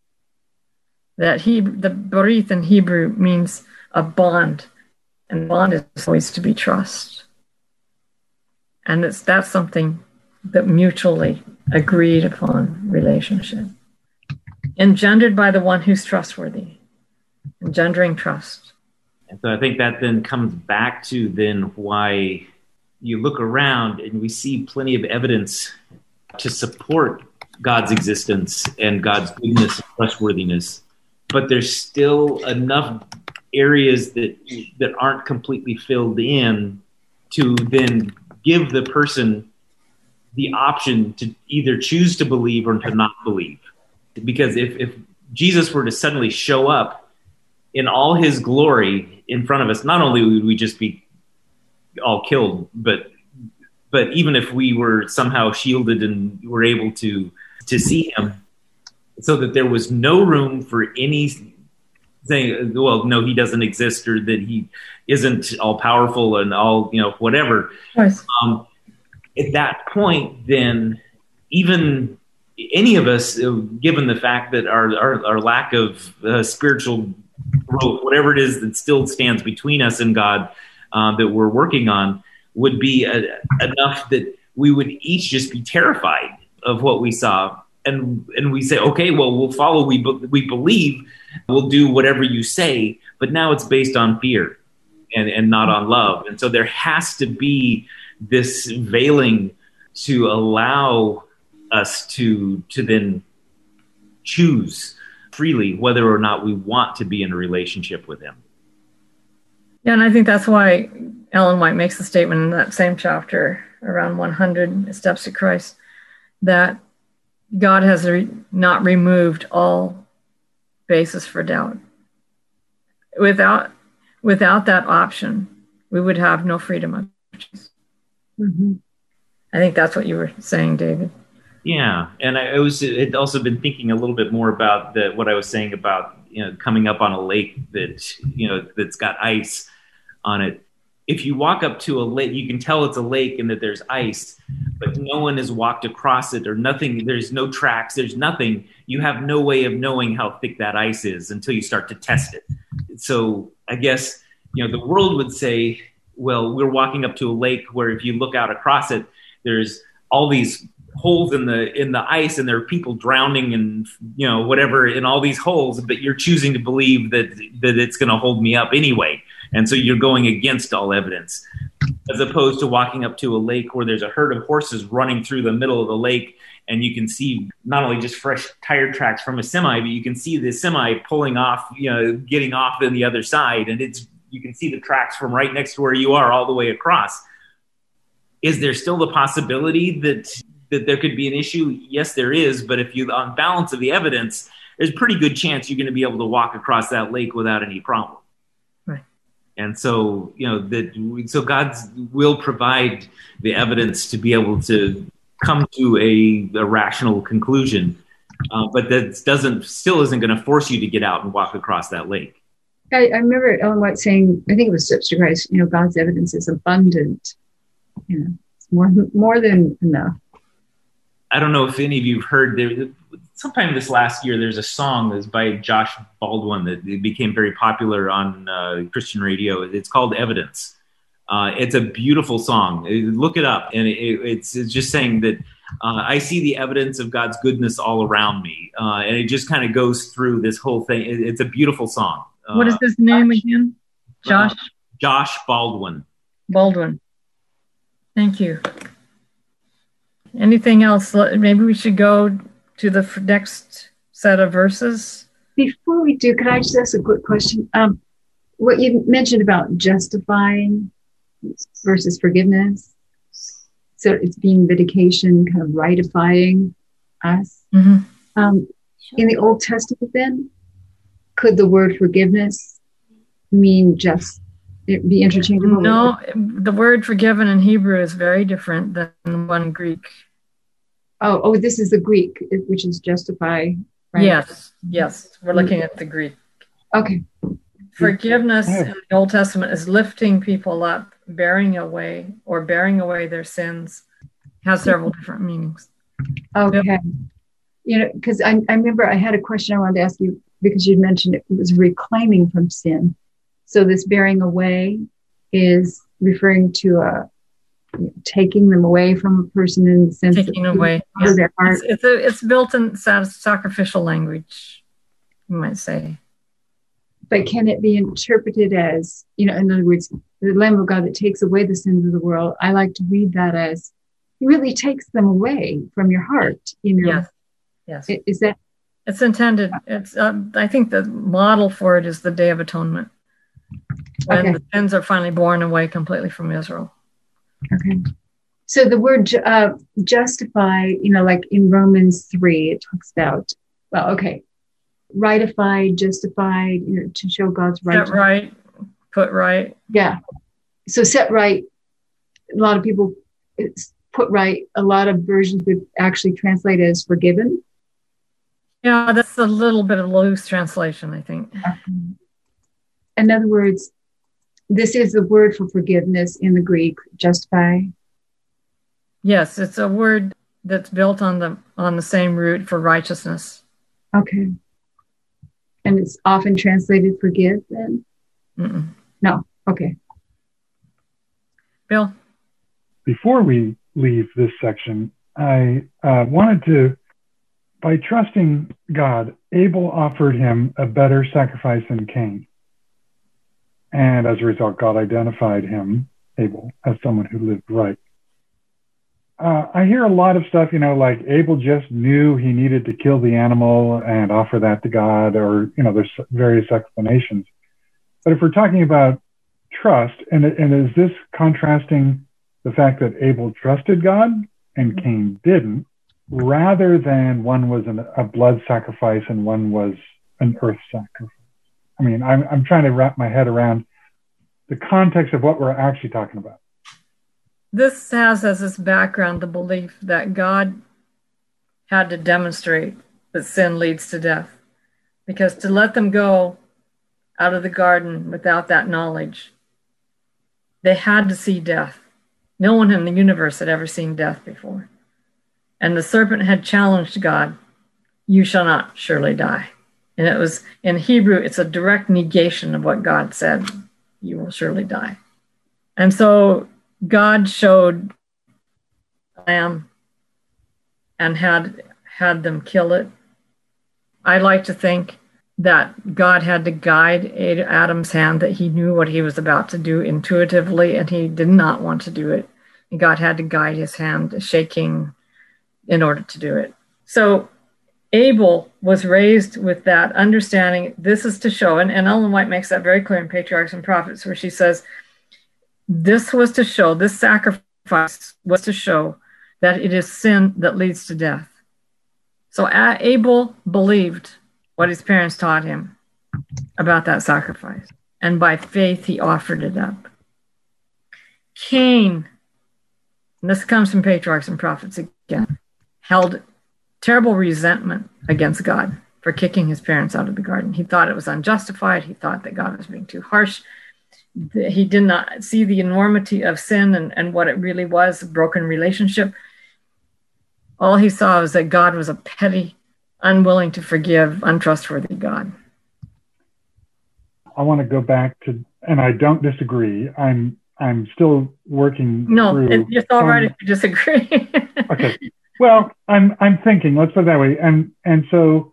The barith in Hebrew means a bond, and bond is always to be trust. And that's something that mutually agreed upon relationship, engendered by the one who's trustworthy, engendering trust. And so I think that then comes back to then why you look around and we see plenty of evidence to support God's existence and God's goodness and trustworthiness, but there's still enough areas that aren't completely filled in to then give the person the option to either choose to believe or to not believe. Because if Jesus were to suddenly show up in all his glory in front of us, not only would we just be all killed, but even if we were somehow shielded and were able to see him, so that there was no room for any saying, well, no, he doesn't exist, or that he isn't all powerful and all, whatever. Yes. At that point, then even any of us, given the fact that our lack of spiritual growth, whatever it is that still stands between us and God that we're working on, would be enough that we would each just be terrified of what we saw. And we say, okay, well, we'll follow, we believe, we'll do whatever you say, but now it's based on fear and not on love. And so there has to be this veiling to allow us to then choose freely whether or not we want to be in a relationship with him. Yeah, and I think that's why Ellen White makes the statement in that same chapter, around 100 Steps to Christ, that God has not removed all basis for doubt. Without that option, we would have no freedom of choice. Mm-hmm. I think that's what you were saying, David. Yeah, and I had also been thinking a little bit more about what I was saying about coming up on a lake that's got ice on it. If you walk up to a lake, you can tell it's a lake and that there's ice, but no one has walked across it or nothing. There's no tracks. There's nothing. You have no way of knowing how thick that ice is until you start to test it. So I guess, the world would say, well, we're walking up to a lake where if you look out across it, there's all these holes in the ice and there are people drowning and, whatever in all these holes, but you're choosing to believe that it's going to hold me up anyway. And so you're going against all evidence, as opposed to walking up to a lake where there's a herd of horses running through the middle of the lake. And you can see not only just fresh tire tracks from a semi, but you can see the semi pulling off, getting off on the other side. And you can see the tracks from right next to where you are all the way across. Is there still the possibility that there could be an issue? Yes, there is. But if you, on balance of the evidence, there's a pretty good chance you're going to be able to walk across that lake without any problem. Right. And so, so God will provide the evidence to be able to come to a rational conclusion. But that still isn't going to force you to get out and walk across that lake. I remember Ellen White saying, I think it was Steps to Christ, God's evidence is abundant. It's more than enough. I don't know if any of you have heard, sometime this last year, there's a song that's by Josh Baldwin that became very popular on Christian radio. It's called Evidence. It's a beautiful song. Look it up. And it's just saying that I see the evidence of God's goodness all around me. And it just kind of goes through this whole thing. It's a beautiful song. What is his name again? Josh? Josh Baldwin. Baldwin. Thank you. Anything else? Maybe we should go to the next set of verses? Before we do, could I just ask a quick question? What you mentioned about justifying versus forgiveness. So it's being vindication, kind of rightifying us. Mm-hmm. In the Old Testament, then, could the word forgiveness mean just be interchangeable? No, the word forgiven in Hebrew is very different than the one in Greek. Oh, this is the Greek, which is justify, right? Yes. We're looking at the Greek. Okay. Forgiveness in the Old Testament is lifting people up, bearing away their sins. Has several different meanings. Okay. Because I remember I had a question I wanted to ask you because you mentioned it was reclaiming from sin. So this bearing away is referring to taking them away from a person in the sense taking away their heart. It's built in sacrificial language, you might say. But can it be interpreted as, in other words, the Lamb of God that takes away the sins of the world? I like to read that as he really takes them away from your heart. Yes. Is that? It's intended. It's. I think the model for it is the Day of Atonement, when the sins are finally borne away completely from Israel. Okay. So the word justify, like in Romans 3, it talks about, rightified, justified, to show God's right. Set right, put right. Yeah. So set right, a lot of people put right. A lot of versions would actually translate as forgiven. Yeah, that's a little bit of loose translation, I think. In other words, this is the word for forgiveness in the Greek, justify. Yes, it's a word that's built on the same root for righteousness. Okay. And it's often translated forgive then? Mm-mm. No. Okay. Bill? Before we leave this section, I wanted to, by trusting God, Abel offered him a better sacrifice than Cain. And as a result, God identified him, Abel, as someone who lived right. I hear a lot of stuff, like Abel just knew he needed to kill the animal and offer that to God, or, there's various explanations. But if we're talking about trust, and is this contrasting the fact that Abel trusted God and Cain didn't, rather than one was a blood sacrifice and one was an earth sacrifice? I mean, I'm trying to wrap my head around the context of what we're actually talking about. This has as its background the belief that God had to demonstrate that sin leads to death. Because to let them go out of the garden without that knowledge, they had to see death. No one in the universe had ever seen death before. And the serpent had challenged God, "You shall not surely die." And it was, in Hebrew, it's a direct negation of what God said, "You will surely die." And so God showed a lamb and had them kill it. I like to think that God had to guide Adam's hand, that he knew what he was about to do intuitively, and he did not want to do it. And God had to guide his hand, shaking, in order to do it. So Abel was raised with that understanding. This is to show, and Ellen White makes that very clear in Patriarchs and Prophets, where she says, this sacrifice was to show that it is sin that leads to death. So Abel believed what his parents taught him about that sacrifice. And by faith, he offered it up. Cain, and this comes from Patriarchs and Prophets again, held terrible resentment against God for kicking his parents out of the garden. He thought it was unjustified. He thought that God was being too harsh. He did not see the enormity of sin and what it really was, a broken relationship. All he saw was that God was a petty, unwilling to forgive, untrustworthy God. I want to go back to, and I don't disagree. I'm still working through. It's all right if you disagree. Okay. Well, I'm thinking, let's put it that way. And so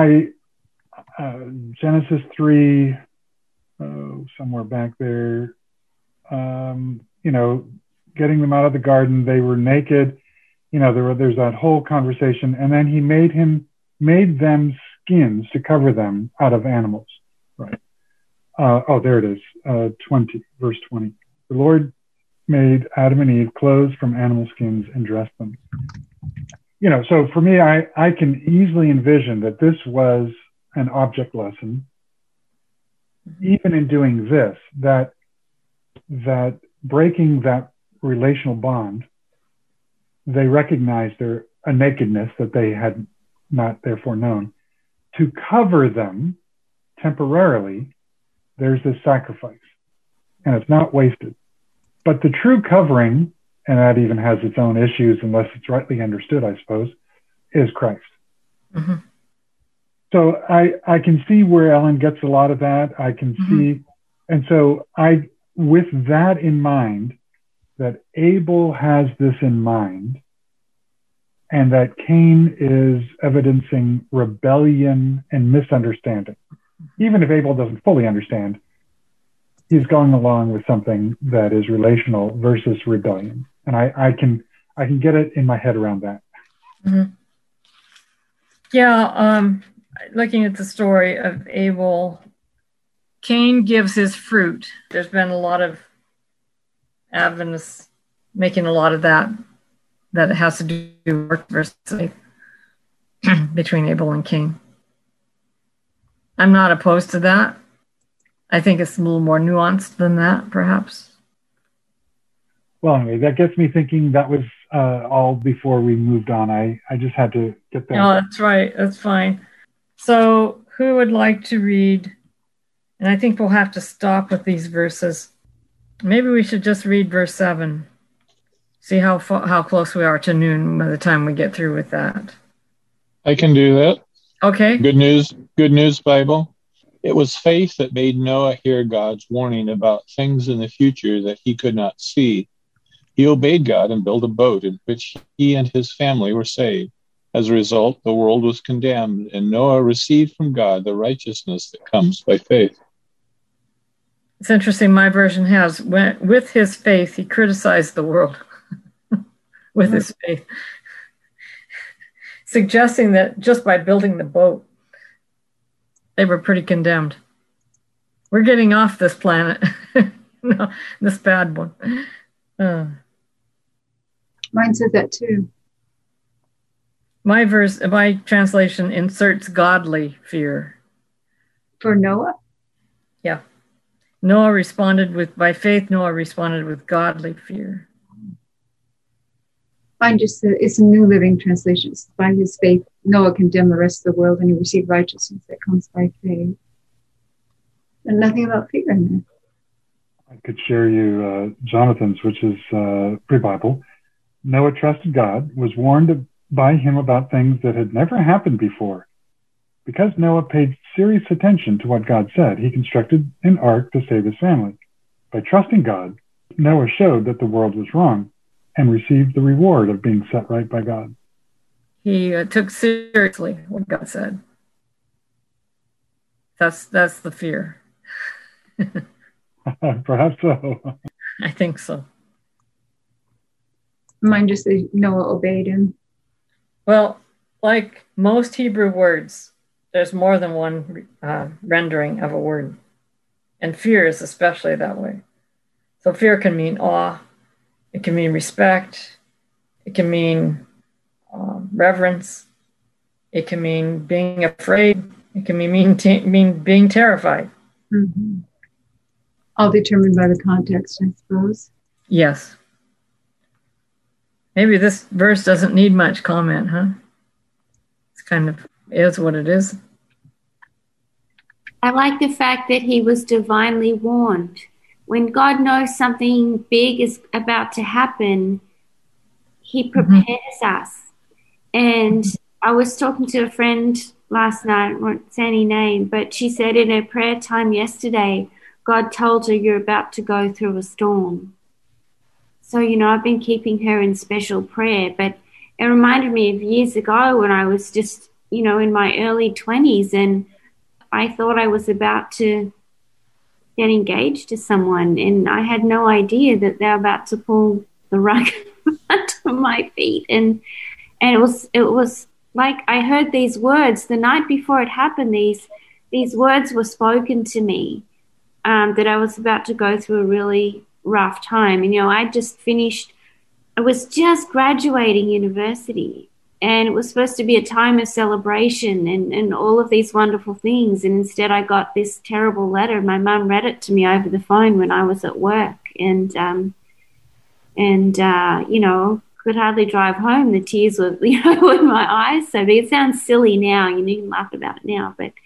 Genesis 3, somewhere back there, getting them out of the garden, they were naked. there's that whole conversation, and then he made them skins to cover them out of animals, right? There it is, 20, verse 20. The Lord made Adam and Eve clothes from animal skins and dressed them. So for me, I can easily envision that this was an object lesson. Even in doing this, that breaking that relational bond, they recognized a nakedness that they had not therefore known. To cover them temporarily, there's this sacrifice, and it's not wasted. But the true covering, and that even has its own issues unless it's rightly understood, I suppose, is Christ. Mm-hmm. So I can see where Ellen gets a lot of that. I can see, and so with that in mind, that Abel has this in mind, and that Cain is evidencing rebellion and misunderstanding. Even if Abel doesn't fully understand, he's going along with something that is relational versus rebellion. And I can get it in my head around that. Mm-hmm. Yeah, looking at the story of Abel, Cain gives his fruit. There's been a lot of Adventists making a lot of that it has to do with work versus faith between Abel and Cain. I'm not opposed to that. I think it's a little more nuanced than that, perhaps. Well, anyway, that gets me thinking that was all before we moved on. I just had to get that. Oh, that's right. That's fine. So who would like to read? And I think we'll have to stop with these verses. Maybe we should just read verse 7. See how close we are to noon by the time we get through with that. I can do that. Okay. Good news, Bible. It was faith that made Noah hear God's warning about things in the future that he could not see. He obeyed God and built a boat in which he and his family were saved. As a result, the world was condemned, and Noah received from God the righteousness that comes by faith. It's interesting. My version has, with his faith, he criticized the world. With his faith. Suggesting that just by building the boat, they were pretty condemned. We're getting off this planet. No, this bad one. Mine said that too. My translation inserts godly fear. For Noah? Yeah. Noah responded by faith, Noah responded with godly fear. Mine just said, it's a New Living Translation. By his faith, Noah condemned the rest of the world, and he received righteousness that comes by faith. And nothing about fear in there. I could share you Jonathan's, which is pre-Bible. Noah trusted God, was warned by him about things that had never happened before. Because Noah paid serious attention to what God said, he constructed an ark to save his family. By trusting God, Noah showed that the world was wrong and received the reward of being set right by God. He took seriously what God said. That's the fear. Perhaps so. I think so. Mine just says Noah obeyed him. Well, like most Hebrew words, there's more than one rendering of a word. And fear is especially that way. So fear can mean awe. It can mean respect. It can mean reverence. It can mean being afraid. It can mean being terrified. Mm-hmm. All determined by the context, I suppose. Yes. Maybe this verse doesn't need much comment, huh? It's kind of is what it is. I like the fact that he was divinely warned. When God knows something big is about to happen, he prepares us. And I was talking to a friend last night, I won't say any name, but she said in her prayer time yesterday, God told her you're about to go through a storm. So, I've been keeping her in special prayer, but it reminded me of years ago when I was just, in my early 20s, and I thought I was about to get engaged to someone, and I had no idea that they're about to pull the rug from my feet. And it was like I heard these words the night before it happened. These words were spoken to me, that I was about to go through a really rough time. And, I was just graduating university, and it was supposed to be a time of celebration and all of these wonderful things. And instead I got this terrible letter. My mum read it to me over the phone when I was at work, and could hardly drive home. The tears were, in my eyes. So it sounds silly now, you can laugh about it now, but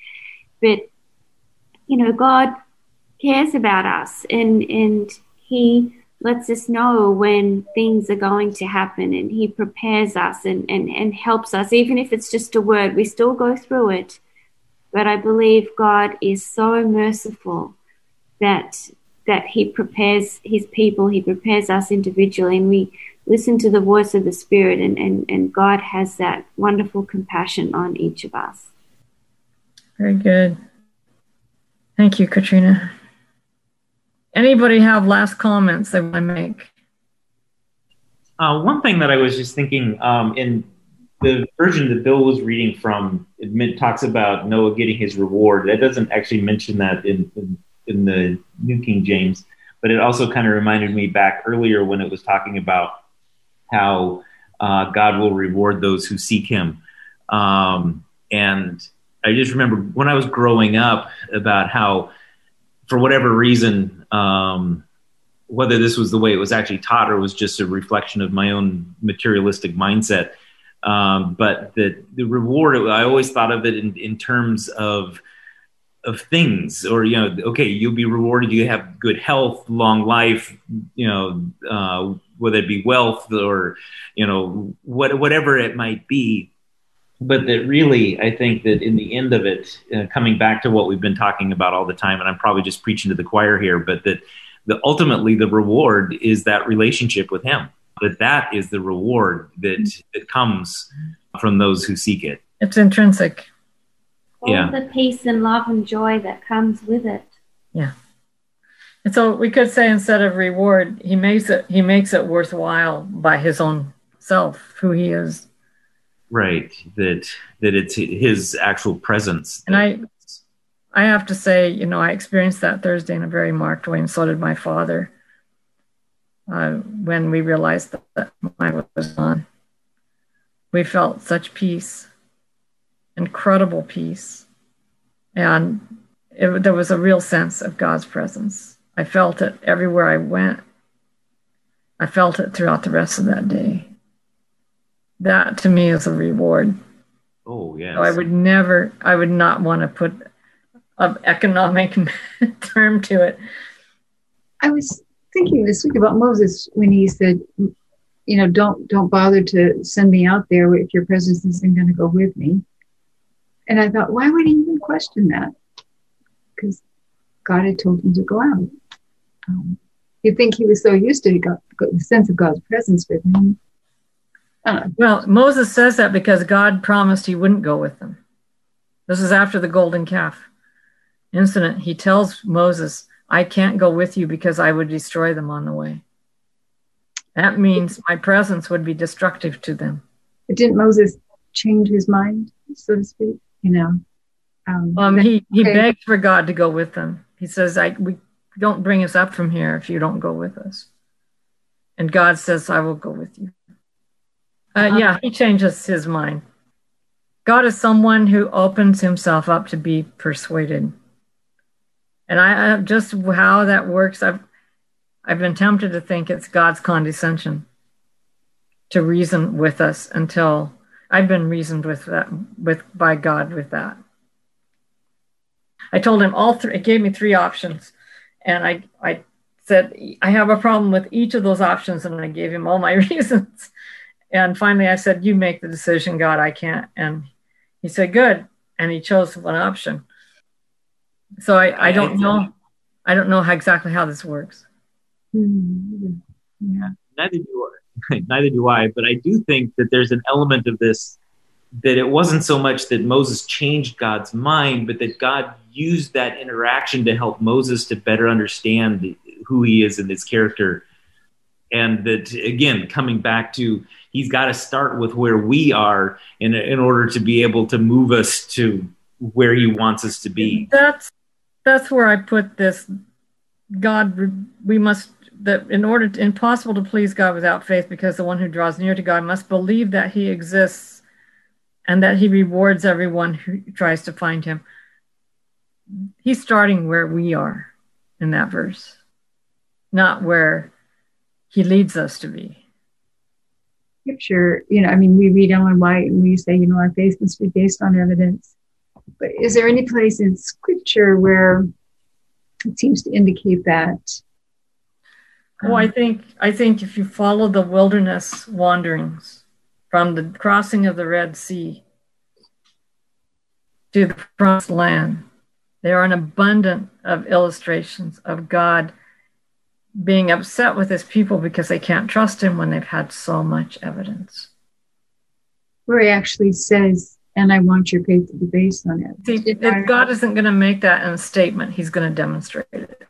God cares about us, and he lets us know when things are going to happen, and he prepares us and helps us. Even if it's just a word, we still go through it. But I believe God is so merciful that he prepares his people, he prepares us individually, and we listen to the voice of the Spirit, and God has that wonderful compassion on each of us. Very good. Thank you, Katrina. Anybody have last comments they want to make? One thing that I was just thinking, in the version that Bill was reading from, it talks about Noah getting his reward. That doesn't actually mention that in the New King James, but it also kind of reminded me back earlier when it was talking about how God will reward those who seek him. And I just remember when I was growing up about how, for whatever reason, whether this was the way it was actually taught or was just a reflection of my own materialistic mindset, but the reward, I always thought of it in terms of things, or, okay, you'll be rewarded, you have good health, long life, whether it be wealth or, whatever it might be. But that really, I think that in the end of it, coming back to what we've been talking about all the time, and I'm probably just preaching to the choir here, but that ultimately the reward is that relationship with him, that is the reward that comes from those who seek it. It's intrinsic. All the peace and love and joy that comes with it. Yeah. And so we could say, instead of reward, he makes it worthwhile by his own self, who he is. Right, that it's his actual presence. And I have to say, I experienced that Thursday in a very marked way, and so did my father, when we realized that mine was gone. We felt such peace, incredible peace, and there was a real sense of God's presence. I felt it everywhere I went. I felt it throughout the rest of that day. That to me is a reward. Oh, yes. So I would not want to put an economic term to it. I was thinking this week about Moses when he said, don't bother to send me out there if your presence isn't going to go with me. And I thought, why would he even question that? Because God had told him to go out. You'd think he was so used to the sense of God's presence with him. Well, Moses says that because God promised he wouldn't go with them. This is after the golden calf incident. He tells Moses, I can't go with you because I would destroy them on the way. That means my presence would be destructive to them. But didn't Moses change his mind, so to speak? He begged for God to go with them. He says, we don't bring us up from here if you don't go with us. And God says, I will go with you. He changes his mind. God is someone who opens himself up to be persuaded. And I just how that works, I've been tempted to think it's God's condescension to reason with us until I've been reasoned by God with that. I told him it gave me 3 options. And I said, I have a problem with each of those options, and I gave him all my reasons. And finally I said, you make the decision, God, I can't. And he said, good. And he chose one option. So I don't know. I don't know exactly how this works. Yeah. Neither do I. But I do think that there's an element of this, that it wasn't so much that Moses changed God's mind, but that God used that interaction to help Moses to better understand who he is and his character. And that, again, coming back to, he's got to start with where we are in order to be able to move us to where he wants us to be. That's where I put this. God, we must, that impossible to please God without faith, because the one who draws near to God must believe that he exists and that he rewards everyone who tries to find him. He's starting where we are in that verse, not where he leads us to be. Scripture, we read Ellen White and we say, our faith must be based on evidence. But is there any place in Scripture where it seems to indicate that? Oh, I think if you follow the wilderness wanderings from the crossing of the Red Sea to the promised land, there are an abundance of illustrations of God being upset with his people because they can't trust him when they've had so much evidence. Where he actually says, and I want your faith to be based on it. See, if God isn't going to make that in a statement, he's going to demonstrate it.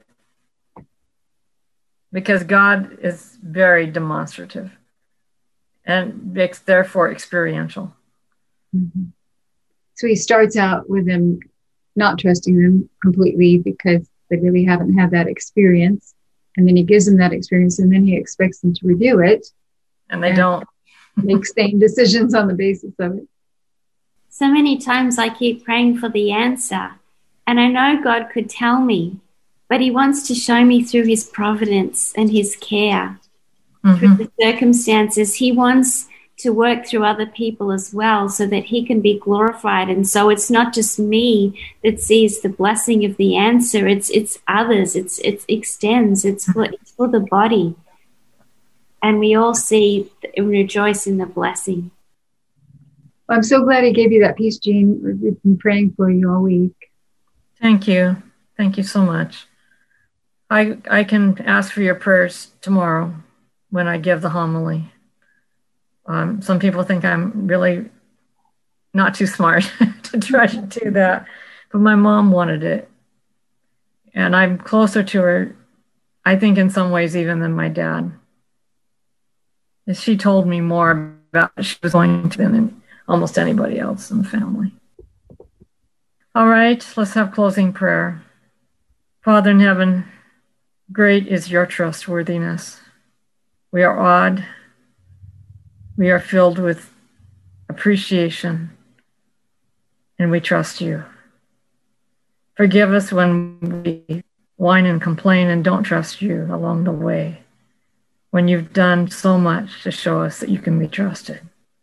Because God is very demonstrative and therefore experiential. Mm-hmm. So he starts out with them not trusting them completely because they really haven't had that experience. And then he gives them that experience, and then he expects them to review it. And they don't. Make sane decisions on the basis of it. So many times I keep praying for the answer. And I know God could tell me, but he wants to show me through his providence and his care, through the circumstances. He wants to work through other people as well so that he can be glorified. And so it's not just me that sees the blessing of the answer. It's others. It extends. It's for the body. And we all see and rejoice in the blessing. Well, I'm so glad he gave you that peace, Jean. We've been praying for you all week. Thank you. Thank you so much. I can ask for your prayers tomorrow when I give the homily. Some people think I'm really not too smart to try to do that, but my mom wanted it. And I'm closer to her, I think, in some ways, even than my dad. She told me more about what she was going to than almost anybody else in the family. All right, let's have closing prayer. Father in heaven, great is your trustworthiness. We are awed. We are filled with appreciation, and we trust you. Forgive us when we whine and complain and don't trust you along the way, when you've done so much to show us that you can be trusted.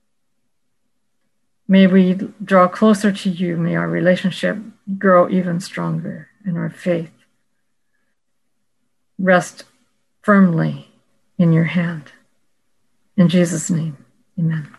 May we draw closer to you. May our relationship grow even stronger, and our faith rest firmly in your hand. In Jesus' name, amen.